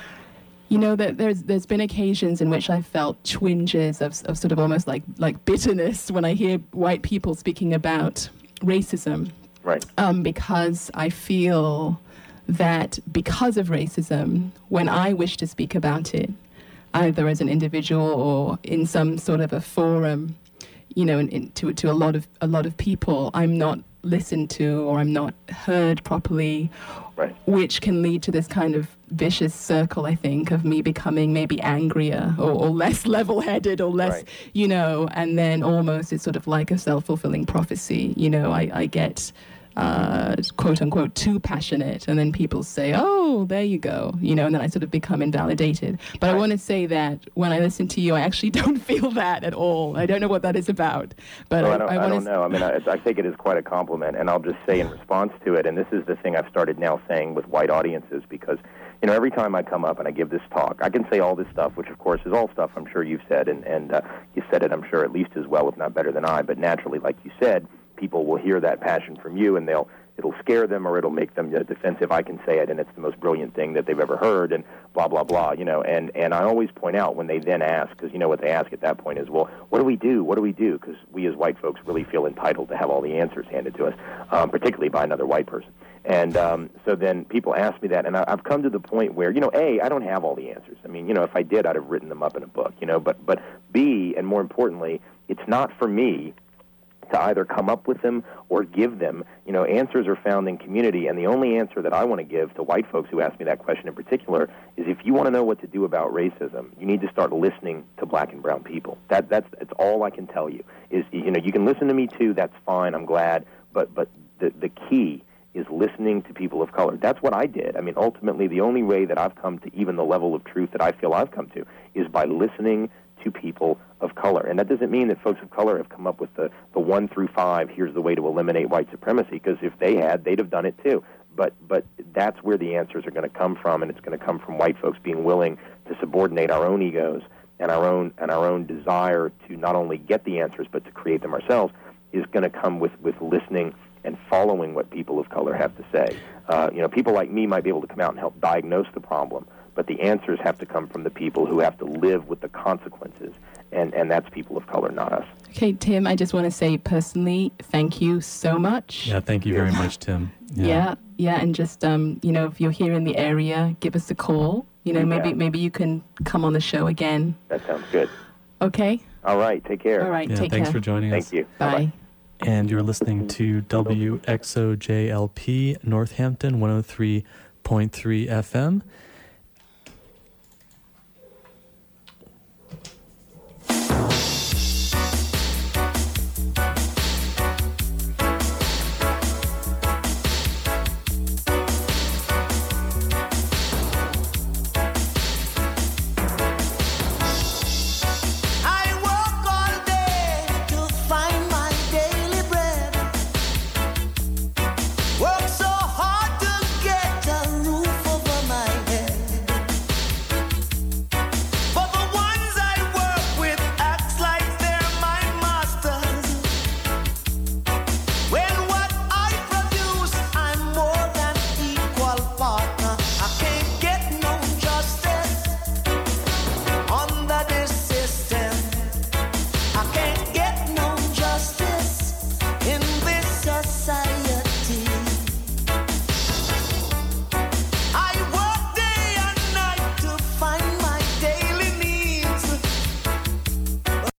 you know that there's there's been occasions in which I felt twinges of of sort of almost like like bitterness when I hear white people speaking about racism, Right. um, because I feel that because of racism, when I wish to speak about it, either as an individual or in some sort of a forum, you know, in, in, to to a lot of a lot of people, I'm not listened to or I'm not heard properly, Right. which can lead to this kind of vicious circle, I think, of me becoming maybe angrier or, or less level-headed or less, Right. you know, and then almost it's sort of like a self-fulfilling prophecy. You know, I, I get uh, quote unquote too passionate, and then people say, oh, there you go, you know, and then I sort of become invalidated. But I want to say that when I listen to you, I actually don't feel that at all. I don't know what that is about, but Well, I, I don't, I I want don't know. I mean, I, I think it is quite a compliment, and I'll just say in response to it, and this is the thing I've started now saying with white audiences, because, you know, every time I come up and I give this talk, I can say all this stuff, which, of course, is all stuff I'm sure you've said, and, and uh, you said it, I'm sure, at least as well, if not better than I, but naturally, like you said, people will hear that passion from you, and they'll it'll scare them or it'll make them uh, defensive. I can say it, and it's the most brilliant thing that they've ever heard, and blah, blah, blah, you know. And, and I always point out when they then ask, because you know what they ask at that point is, well, what do we do? What do we do? Because we as white folks really feel entitled to have all the answers handed to us, um, particularly by another white person. And um, so then people ask me that, and I, I've come to the point where, you know, A, I don't have all the answers. I mean, you know, if I did, I'd have written them up in a book, you know. But, but B, and more importantly, it's not for me to either come up with them or give them. You know, answers are found in community, and the only answer that I want to give to white folks who ask me that question in particular is, if you want to know what to do about racism, you need to start listening to black and brown people. That that's that's all I can tell you. Is, you know, you can listen to me too, that's fine, I'm glad, but but the the key is listening to people of color. That's what I did. I mean, ultimately, the only way that I've come to even the level of truth that I feel I've come to is by listening to people of color. And that doesn't mean that folks of color have come up with the, the one through five, here's the way to eliminate white supremacy, because if they had, they'd have done it too. But but that's where the answers are going to come from, and it's going to come from white folks being willing to subordinate our own egos and our own and our own desire to not only get the answers but to create them ourselves, is going to come with, with listening and following what people of color have to say. Uh, you know, people like me might be able to come out and help diagnose the problem, but the answers have to come from the people who have to live with the consequences, and, and that's people of color, not us. Okay, Tim, I just want to say personally, thank you so much. Yeah, thank you very much, Tim. Yeah, yeah, yeah, and just, um, you know, if you're here in the area, give us a call. You know, maybe Yeah. maybe you can come on the show again. That sounds good. Okay? All right, take care. All right, Yeah, take thanks care. for joining us. Thank you. Bye. Bye-bye. And you're listening to W X O J L P Northampton one oh three point three F M.